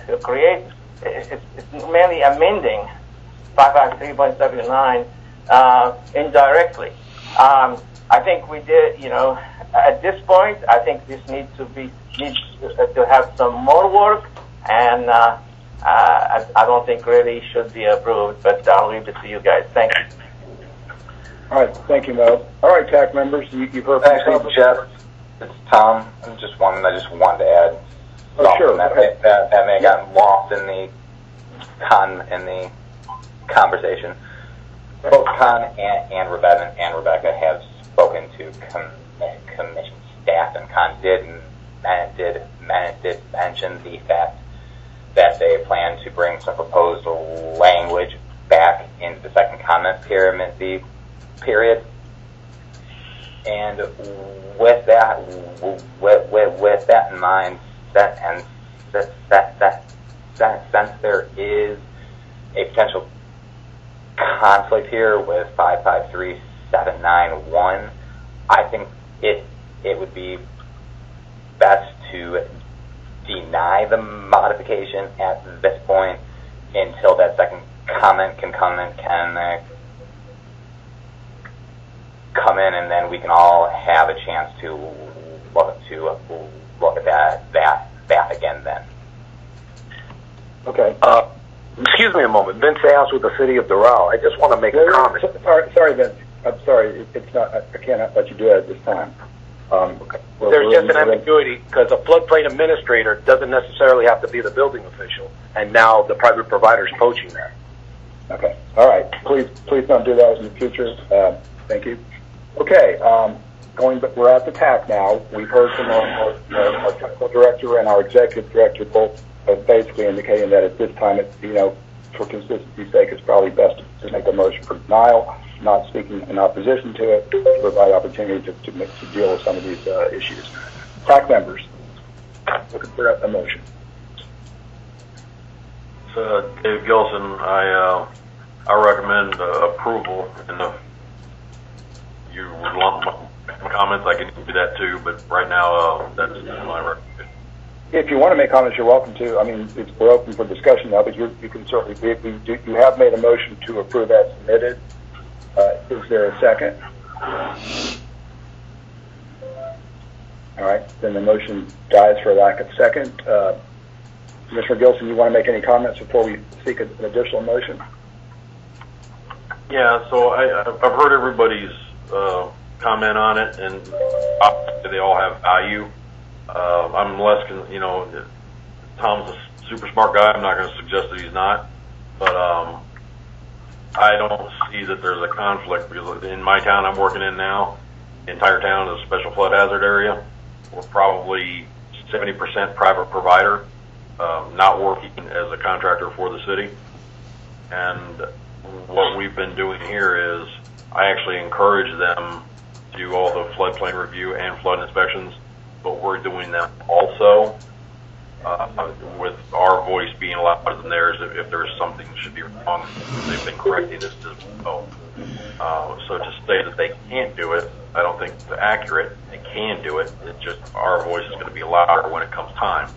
it's mainly amending 553.79 indirectly. I think we did, at this point, I think this needs to have some more work, and I don't think really should be approved, but I'll leave it to you guys. Thank you. All right, thank you, Mo. All right, TAC members, you've heard from Actually, Jeff, it's Tom. I just wanted to add sure. that may have gotten lost in the conversation. Both Con and Rebecca have spoken to commission staff, and Con did mention the fact that they plan to bring some proposed language back into the second comment period. And with that in mind, since there is a potential conflict here with 553.791, I think it would be best to deny the modification at this point until that second comment can come in, and then we can all have a chance to look at that again then. Okay. Excuse me a moment. Vince Ass with the City of Doral. I just want to make a comment. Sorry, Vince. I'm sorry. It's not. I can't let you do it at this time. There's just an ambiguity because a floodplain administrator doesn't necessarily have to be the building official, and now the private provider's poaching that. Okay. All right. Please don't do that in the future. Thank you. Okay. We're at the TAC now. We've heard from our technical director and our executive director, both basically indicating that at this time, for consistency's sake, it's probably best to make a motion for denial, not speaking in opposition to it, to provide opportunity to deal with some of these issues. TAC members, looking for a motion. Dave Gilson, I recommend approval. And if you would want my comments, I can do that too. But right now, that's my recommendation. If you want to make comments, you're welcome to. I mean, we're open for discussion now, but you can certainly. You have made a motion to approve as submitted. Is there a second? All right, then the motion dies for lack of second. Commissioner Gilson, you want to make any comments before we seek an additional motion? Yeah, so I've heard everybody's comment on it, and obviously they all have value. I'm less, Tom's a super smart guy. I'm not going to suggest that he's not, but I don't see that there's a conflict, because in my town I'm working in now, the entire town is a special flood hazard area. We're probably 70% private provider, not working as a contractor for the city. And what we've been doing here is I actually encourage them to do all the floodplain review and flood inspections, but we're doing them also with our voice being louder than theirs if there's something that should be wrong. They've been correcting this as well. So to say that they can't do it, I don't think it's accurate. They can do it. It's just our voice is going to be louder when it comes time.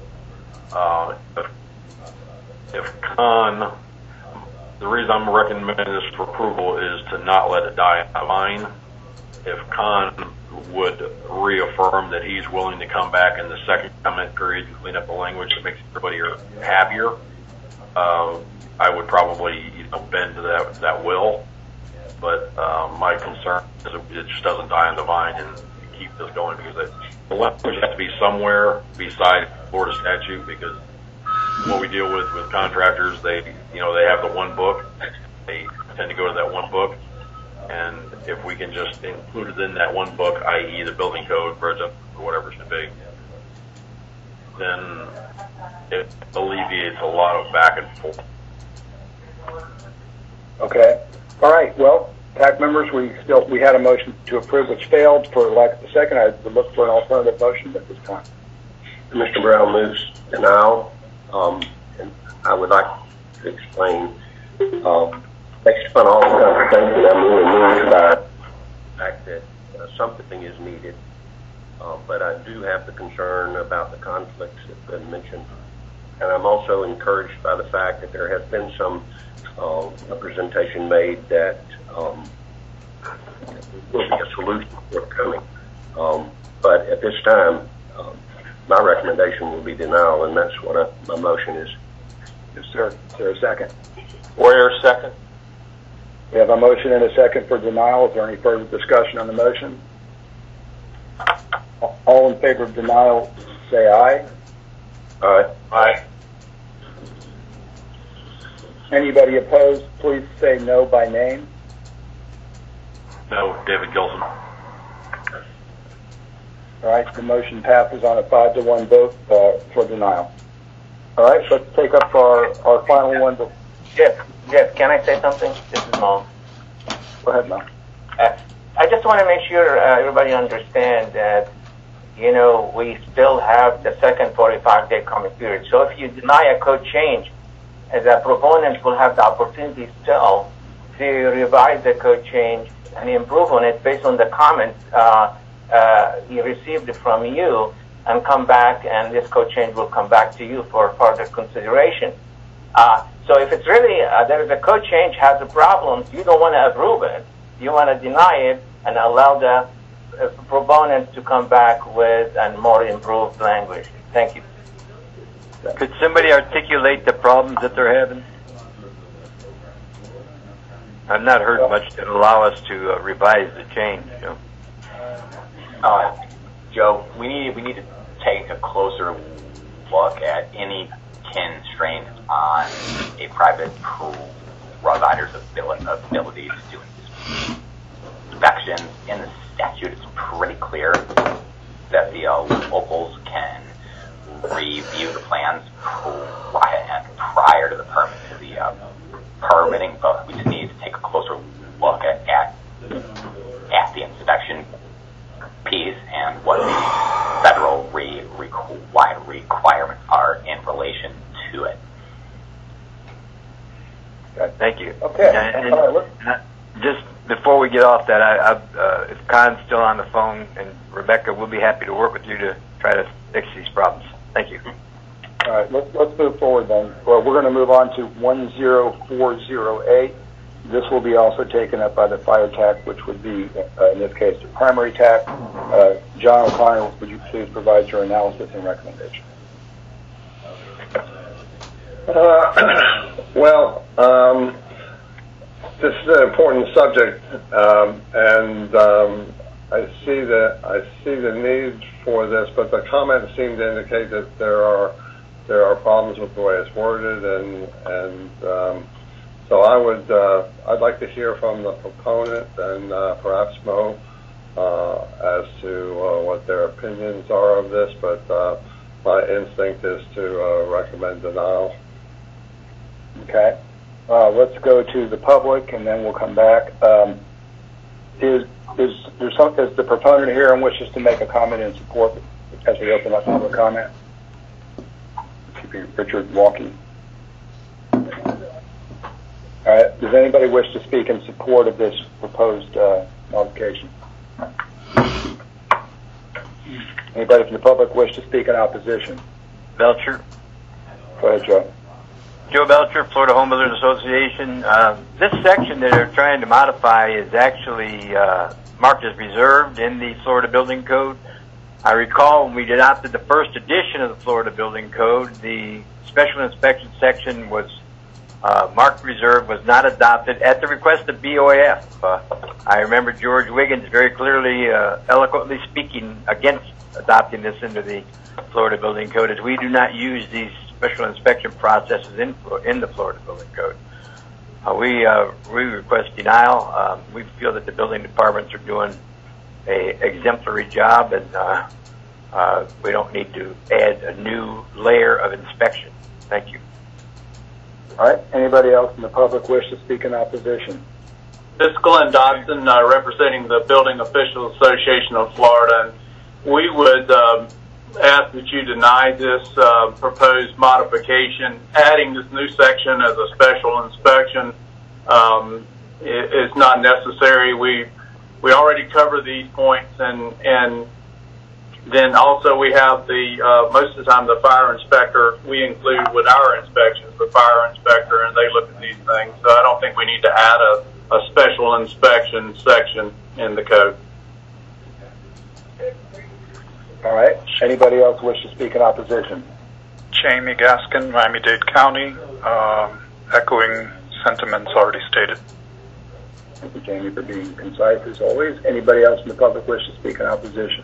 If Con, the reason I'm recommending this for approval is to not let it die on the vine. If Con would reaffirm that he's willing to come back in the second comment period and clean up the language that makes everybody happier, I would probably bend to that will. But my concern is it just doesn't die on the vine and keep this going, because the language has to be somewhere besides Florida statute, because what we deal with contractors, they have the one book. They tend to go to that one book. And if we can just include it in that one book, i.e. the building code, or whatever it should be, then it alleviates a lot of back and forth. Okay. All right. Well, TAC members, we had a motion to approve which failed. For lack of a second, I would look for an alternative motion at this time. Mr. Brown moves denial, and I would like to explain, based upon all the conversations, I'm really moved by the fact that something is needed, but I do have the concern about the conflicts that have been mentioned, and I'm also encouraged by the fact that there has been some representation made that will be a solution forthcoming. But at this time, my recommendation will be denial, and that's what my motion is. Yes, sir. Is there a second? Warrior, second. We have a motion and a second for denial. Is there any further discussion on the motion? All in favor of denial, say aye. Aye. Aye. Anybody opposed, please say no by name. No, David Gilson. All right, the motion passes on a 5-1 vote for denial. All right, let's take up our final one. Jeff, can I say something? This is Mo. Go ahead, Mo. I just want to make sure everybody understands that, we still have the second 45-day comment period. So if you deny a code change, as a proponent will have the opportunity still to revise the code change and improve on it based on the comments you received from you, and come back, and this code change will come back to you for further consideration. So if it's really there is a code change has a problem, you don't want to approve it. You want to deny it and allow the proponent to come back with a more improved language. Thank you. Could somebody articulate the problems that they're having? I've not heard much that allow us to revise the change. Joe, we need to take a closer look at any constraints on a private provider's ability to do inspections. In the statute, it's pretty clear that the locals can review the plans prior to the permitting, but we just need to take a closer look at the inspection piece and what the federal requirements are in relation to it. Thank you. Okay. And just before we get off that, if Con's still on the phone, and Rebecca, we'll be happy to work with you to try to fix these problems. Thank you. All right, let's move forward then. Well, we're going to move on to 10408. This will be also taken up by the fire TAC, which would be, in this case, the primary TAC. John O'Connor, would you please provide your analysis and recommendation? this is an important subject, and I see the need for this, but the comments seem to indicate that there are problems with the way it's worded, and so I'd like to hear from the proponent and perhaps Mo as to what their opinions are of this, but my instinct is to recommend denial. Okay. Let's go to the public, and then we'll come back. Is the proponent here and wishes to make a comment in support as we open up public comment? Richard Walkie. All right. Does anybody wish to speak in support of this proposed modification? Anybody from the public wish to speak in opposition? Belcher. Go ahead, Joe. Joe Belcher, Florida Home Builders Association. This section that they're trying to modify is actually marked as reserved in the Florida Building Code. I recall when we adopted the first edition of the Florida Building Code, the special inspection section was marked reserved, was not adopted at the request of BOF. I remember George Wiggins very clearly, eloquently speaking against adopting this into the Florida Building Code, as we do not use these special inspection processes in the Florida Building Code. We request denial. We feel that the building departments are doing a exemplary job, and we don't need to add a new layer of inspection. Thank you. All right. Anybody else in the public wish to speak in opposition? This is Glenn Dodson, representing the Building Officials Association of Florida. We would ask that you deny this proposed modification. Adding this new section as a special inspection is not necessary. We already cover these points, and then also we have the most of the time the fire inspector we include with our inspections, the fire inspector, and they look at these things. So I don't think we need to add a special inspection section in the code. All right. Anybody else wish to speak in opposition? Jamie Gaskin, Miami-Dade County, echoing sentiments already stated. Thank you, Jamie, for being concise as always. Anybody else in the public wish to speak in opposition?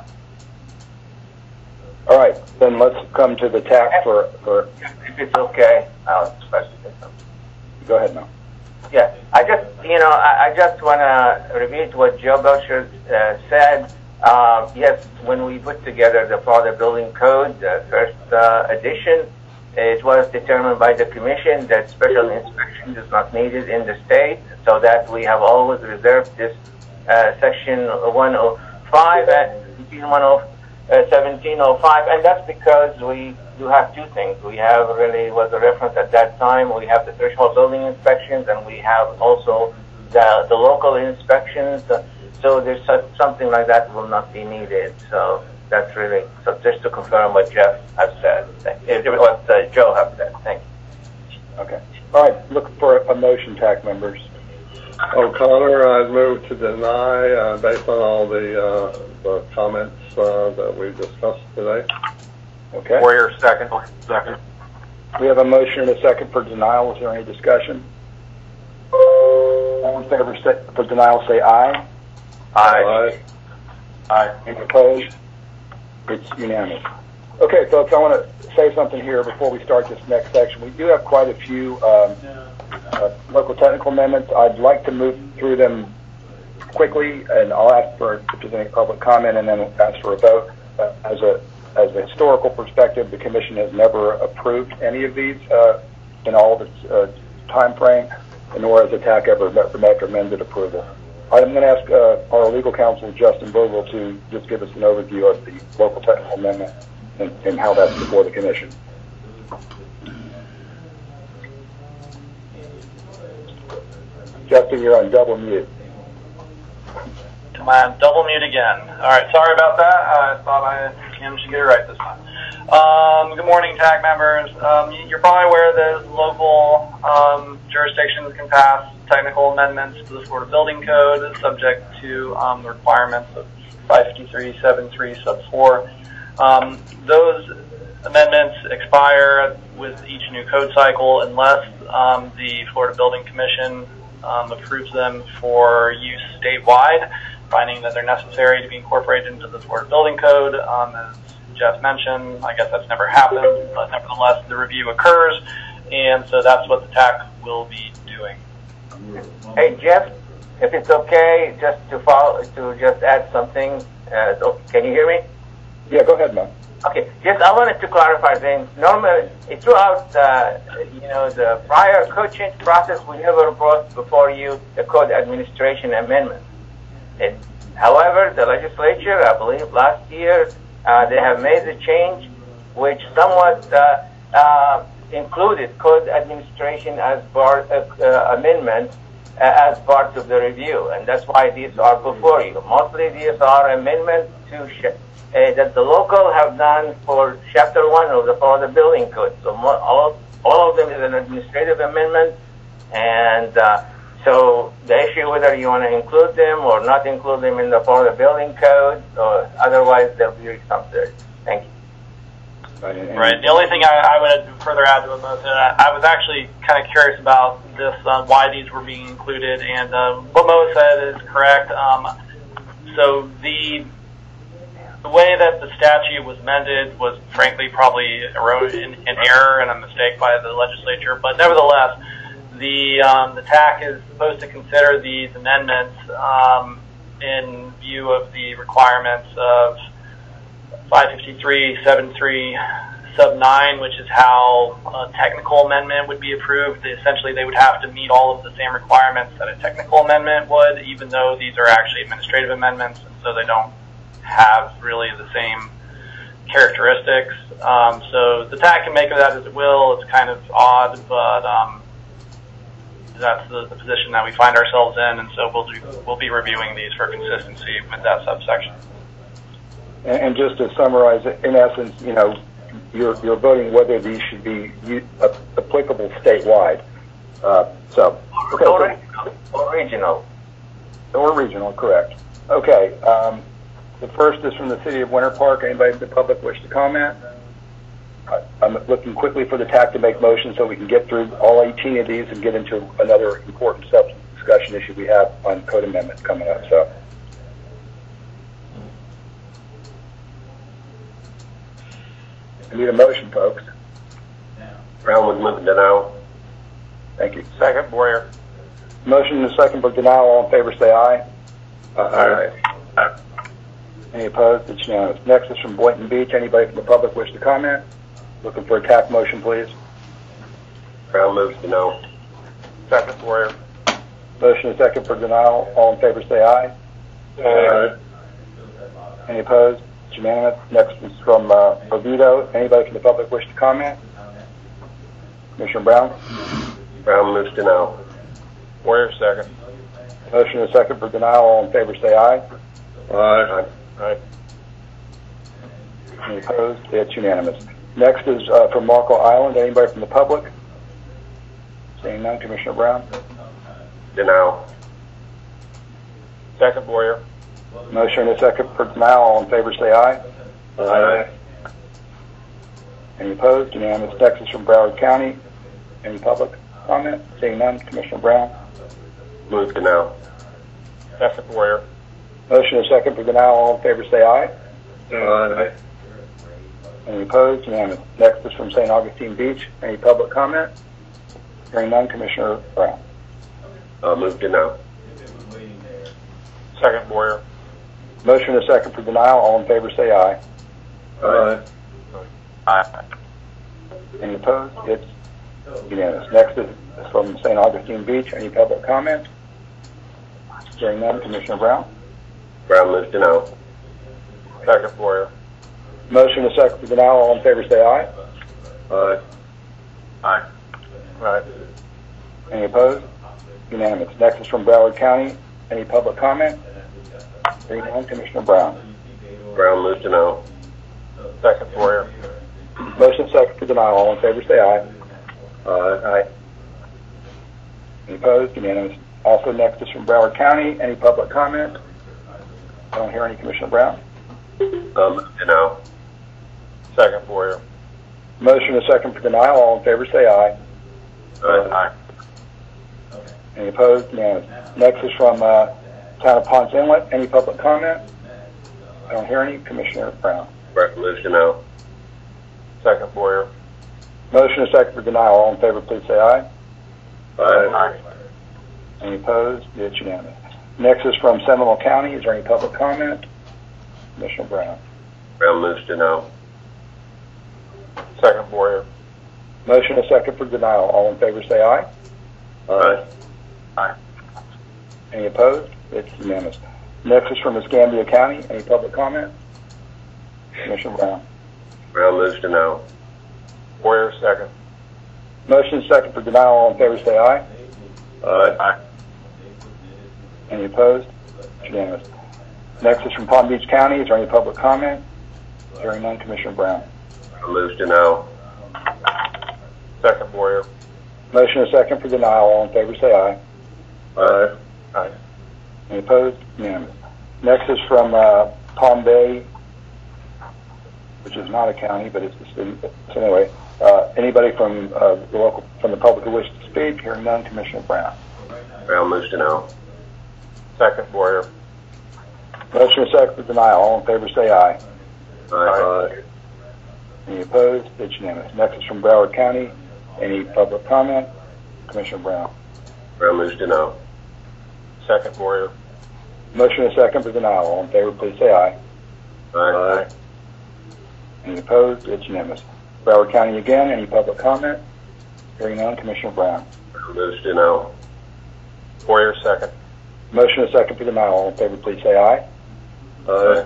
All right, then let's come to the TAC for If it's okay, I'll express it. Go ahead, Mel. Yeah, I just want to repeat what Joe Belcher said. Yes, when we put together the Florida Building Code, the first edition, it was determined by the Commission that special inspection is not needed in the state, so that we have always reserved this Section 105 and 1705, and that's because we do have two things. We have really was a reference at that time. We have the threshold building inspections, and we have also the local inspections. So there's something like that will not be needed. So that's really, so just to confirm what Jeff has said, what Joe has said. Thank you. Okay. All right. Look for a motion, TAC members. O'Connor, I'd move to deny based on all the comments that we discussed today. Okay. Warrior, second. Second. We have a motion and a second for denial. Is there any discussion? All in favor for denial, say aye. Aye. Aye. Any opposed? It's unanimous. Okay, folks, I want to say something here before we start this next section. We do have quite a few local technical amendments. I'd like to move through them quickly, and I'll ask for if there's any public comment, and then ask for a vote. As a historical perspective, the Commission has never approved any of these in all of its time frame, nor has the TAC ever recommended approval. I'm going to ask our legal counsel, Justin Vogel, to just give us an overview of the local technical amendment and how that's before the Commission. Justin, you're on double mute. Am I on double mute again? All right, sorry about that. I thought I managed to get it right this time. Good morning, TAC members. You're probably aware that local jurisdictions can pass technical amendments to the Florida Building Code subject to the requirements of 553.73 sub 4. Those amendments expire with each new code cycle unless the Florida Building Commission approves them for use statewide, finding that they're necessary to be incorporated into the Florida Building Code. As Jeff mentioned, I guess that's never happened, but nevertheless, the review occurs, and so that's what the TAC will be doing. Hey, Jeff, if it's okay, just to just add something. Can you hear me? Yeah, go ahead, man. Okay, just I wanted to clarify things. Normally, throughout the prior code change process, we never brought before you the code administration amendment. However, the legislature, I believe last year, they have made the change, which somewhat included code administration as part amendment as part of the review, and that's why these are before you. Mostly these are amendments to that the local have done for Chapter 1 of the Florida Building Code. So all of them is an administrative amendment, and so the issue whether you want to include them or not include them in the Florida Building Code, or otherwise they'll be reconsidered. Thank you. Right. The only thing I would further add to Mo said, I was actually kind of curious about this, why these were being included, and what Mo said is correct. So the way that the statute was amended was frankly probably an error and a mistake by the legislature, but nevertheless, the TAC is supposed to consider these amendments in view of the requirements of 553.73 sub 9, which is how a technical amendment would be approved. Essentially, they would have to meet all of the same requirements that a technical amendment would, even though these are actually administrative amendments, and so they don't have really the same characteristics. So the TAC can make of that as it will. It's kind of odd, but that's the position that we find ourselves in, and so we'll be reviewing these for consistency with that subsection. And just to summarize, in essence, you're voting whether these should be applicable statewide. Or regional. Or regional, correct. Okay. The first is from the City of Winter Park. Anybody in the public wish to comment? I'm looking quickly for the TAC to make motion so we can get through all 18 of these and get into another important substance discussion issue we have on code amendments coming up. So. I need a motion, folks. Brown would move denial. Thank you. Second, Boyer. Motion and a second for denial. All in favor, say aye. Aye. Any opposed? It's unanimous. Next is from Boynton Beach. Anybody from the public wish to comment? Looking for a TAC motion, please. Brown moves denial. Second, Boyer. Motion and second for denial. All in favor, say aye. Aye. Any opposed? It's unanimous. Next is from Oviedo. Anybody from the public wish to comment? Commissioner Brown? Brown moves denial. Boyer, second. Motion and second for denial. All in favor, say aye. Aye. Aye. Any opposed? It's unanimous. Next is from Marco Island. Anybody from the public? Seeing none, Commissioner Brown? Denial. Second, Boyer. Motion and a second for denial. All in favor, say aye. Aye. Any opposed? Unanimous. Next is from Broward County. Any public comment? Seeing none, Commissioner Brown? Move denial. Second, Boyer. Motion and second for denial. All in favor, say aye. Aye. Any opposed? Unanimous. Next is from St. Augustine Beach. Any public comment? Hearing none, Commissioner Brown. Move denial. Second, Boyer. Motion and second for denial. All in favor, say aye. Aye. Aye. Any opposed? It's unanimous. Next is from St. Augustine Beach. Any public comment? Hearing none, Commissioner Brown. Brown moves denial. Second, Boyer. Motion and second for denial. All in favor, say aye. Aye. Aye. Aye. Any opposed? Unanimous. Next is from Broward County. Any public comment? Hearing none, Commissioner Brown. Brown moves denial. Second, Boyer. Motion second for denial. All in favor, say aye. Aye. Any opposed? Unanimous. Also next is from Broward County. Any public comment? I don't hear any, Commissioner Brown. Move denial. Second, Boyer. Motion and second for denial. All in favor, say aye. Aye. Any opposed? Unanimous. Next is from Town of Ponce Inlet. Any public comment? I don't hear any. Commissioner Brown. Recommend denial. Second, Boyer. Motion is second for denial. All in favor, please say aye. Aye. Any opposed? It's unanimous. Next is from Seminole County. Is there any public comment? Commissioner Brown. Brown moves denial. Second, Boyer. Motion is second for denial. All in favor, say aye. Aye. Aye. Any opposed? It's unanimous. Next is from Escambia County. Any public comment? Commissioner Brown. Brown moves denial. Boyer, second. Motion is second for denial. All in favor, say aye. Aye. Any opposed? It's unanimous. Next is from Palm Beach County. Is there any public comment? Hearing none. Commissioner Brown. Brown moves denial. Second, Boyer. Motion is second for denial. All in favor, say aye. Aye. Aye. Any opposed? Unanimous. Next is from Palm Bay, which is not a county, but it's the city. So anyway, anybody from the public who wishes to speak? Hearing none. Commissioner Brown. Brown moves denial. Second, Boyer. Motion is second for denial. All in favor, say aye. Aye. Any opposed? It's unanimous. Next is from Broward County. Any public comment? Commissioner Brown. Brown moves denial. Second, Boyer. Motion is second for denial. All in favor, please say aye. Aye. Any opposed? It's unanimous. Broward County again. Any public comment? Hearing none. Commissioner Brown. Brown moves denial. Boyer, second. Motion is second for denial. All in favor, please say aye. Aye.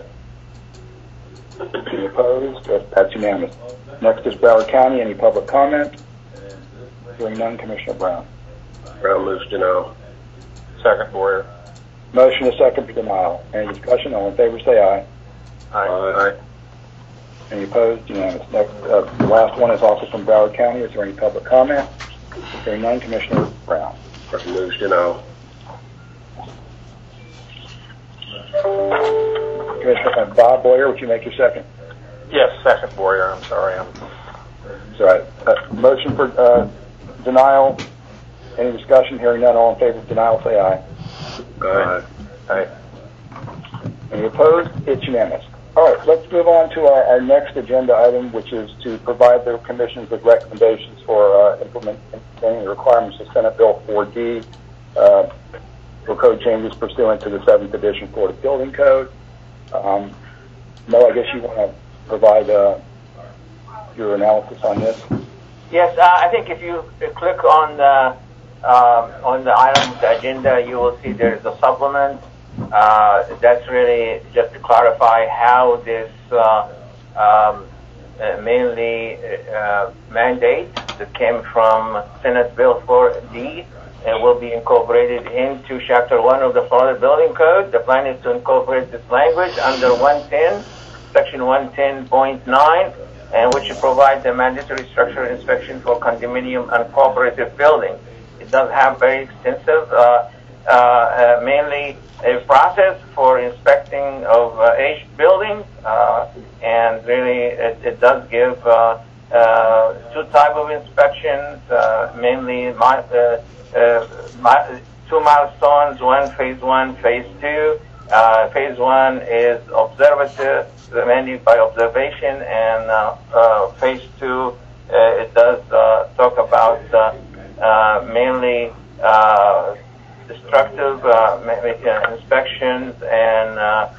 Any opposed? That's unanimous. Next is Broward County. Any public comment? Hearing none. Commissioner Brown. Brown moves denial. Second, Boyer. Motion is second for denial. Any discussion? All in favor, say aye. Aye. Any opposed? Unanimous. Next, the last one is also from Broward County. Is there any public comment? Hearing none. Commissioner Brown. Brown moves denial. Commissioner Bob Boyer, would you make your second? Yes, second, Boyer. I'm sorry. It's all right. Motion for denial. Any discussion? Hearing none. All in favor of denial, say aye. Aye. Aye. Any opposed? It's unanimous. All right, let's move on to our next agenda item, which is to provide the commissions with recommendations for implementing the requirements of Senate Bill 4D for code changes pursuant to the 7th edition Florida Building Code. Mo, I guess you want to provide your analysis on this? Yes, I think if you click on the item of the agenda, you will see there is a supplement. That's really just to clarify how this mainly mandate that came from Senate Bill 4D will be incorporated into Chapter 1 of the Florida Building Code. The plan is to incorporate this language under 110, Section 110.9, and which provides a mandatory structural inspection for condominium and cooperative buildings. It does have very extensive, mainly a process for inspecting of aged buildings, and really it does give two types of inspections, mainly two milestones, one phase 1, phase 2. Phase 1 is observative, mainly by observation, and phase 2 it does talk about mainly destructive inspections and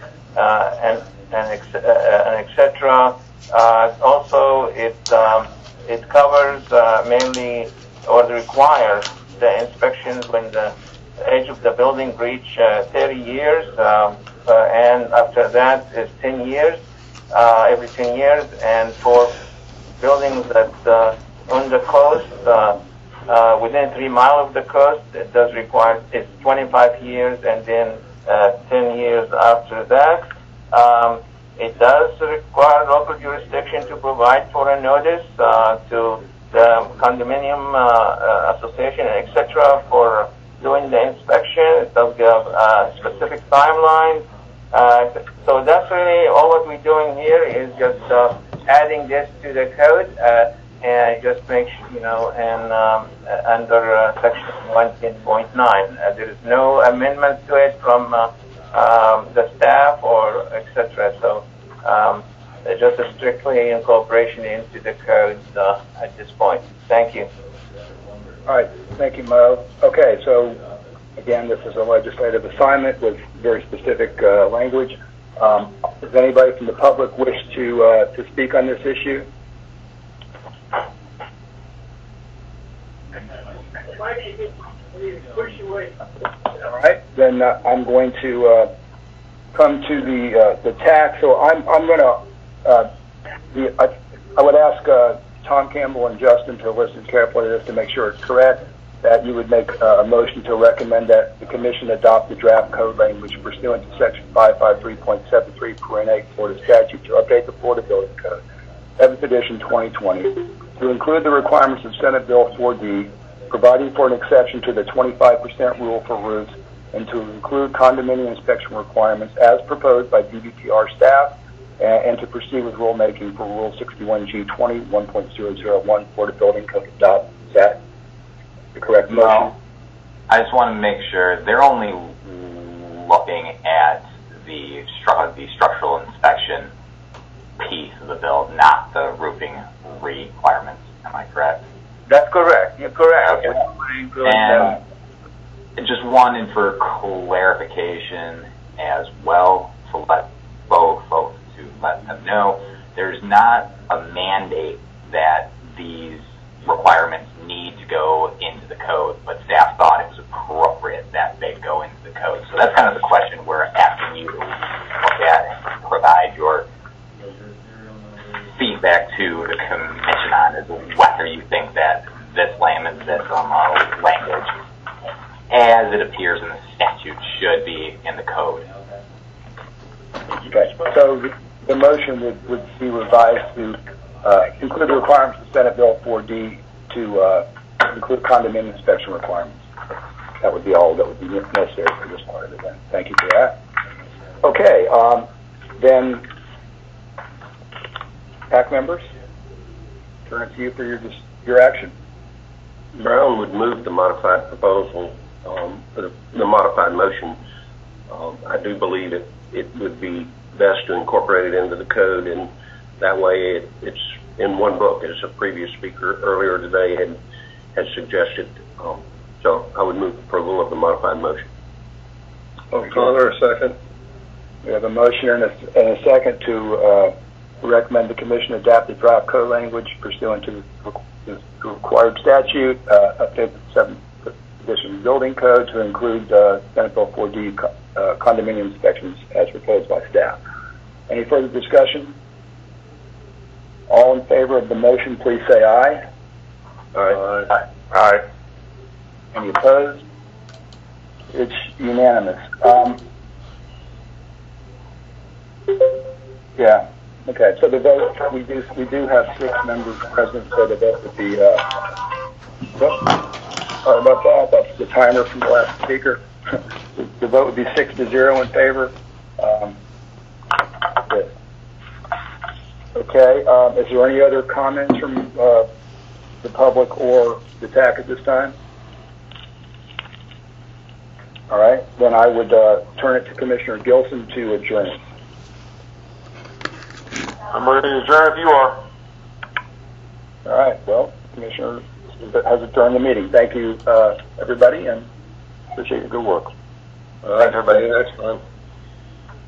etc. Also, it covers mainly or requires the inspections when the age of the building reach 30 years, and after that is 10 years, every 10 years, and for buildings that on the coast, within 3 miles of the coast, it does require, it's 25 years and then 10 years after that. It does require local jurisdiction to provide for a notice to the condominium association, etc., for doing the inspection. It does give a specific timeline. So that's really all what we're doing here is just adding this to the code. just make sure, and under section 110.9, there is no amendment to it from the staff or etc. So just a strictly incorporation into the code at this point. Thank you. All right, thank you, Mo. Okay, so again, this is a legislative assignment with very specific language. Does anybody from the public wish to speak on this issue? All right, then I'm going to come to the tax. So I'm going to. I would ask Tom Campbell and Justin to listen carefully to this to make sure it's correct. That you would make a motion to recommend that the Commission adopt the draft code language pursuant to Section 553.73 (8) Florida statute to update the Florida Building Code, 7th edition 2020, to include the requirements of Senate Bill 4D, providing for an exception to the 25% rule for roofs, and to include condominium inspection requirements as proposed by DBTR staff, and to proceed with rulemaking for Rule 61G 20 1.001 Florida Building Code. Adopt that. The correct motion? No. I just want to make sure they're only looking at the structural inspection piece of the bill, not the roofing requirements. Am I correct? That's correct. You're correct. Okay. And just wanted for clarification as well to let both folks to let them know there's not a mandate that these requirements need to go into the code, but staff thought it was appropriate that they go into the code. So that's kind of the question we're asking you to look at and provide your feedback to the commission on, is whether you think that this language as it appears in the statute should be in the code. Okay, so the motion would be revised to include the requirements of Senate Bill 4D to include condominium inspection requirements. That would be all that would be necessary for this part of the event. Thank you for that. Okay, then, PAC members, turn it to you for your action. Brown would move the modified proposal, the modified motion. I do believe it would be best to incorporate it into the code, and that way it's in one book, as a previous speaker earlier today had suggested. So I would move approval of the modified motion. O'Connor, a second. We have a motion and a second to recommend the Commission adapt the draft code language pursuant to the required statute, update the 7th edition building code to include Senate Bill 4D condominium inspections as proposed by staff. Any further discussion? All in favor of the motion, please say aye. Aye. Aye. Aye. Any opposed? It's unanimous. Yeah. Okay. So the vote, we do have 6 members present, so the vote would be. Sorry about that. That's the timer from the last speaker. The vote would be 6-0 in favor. Good. Okay. Is there any other comments from the public or the TAC at this time? All right. Then I would turn it to Commissioner Gilson to adjourn. I'm ready to adjourn if you are. All right. Well, Commissioner has adjourned the meeting. Thank you, everybody, and appreciate your good work. All right, everybody. Next time.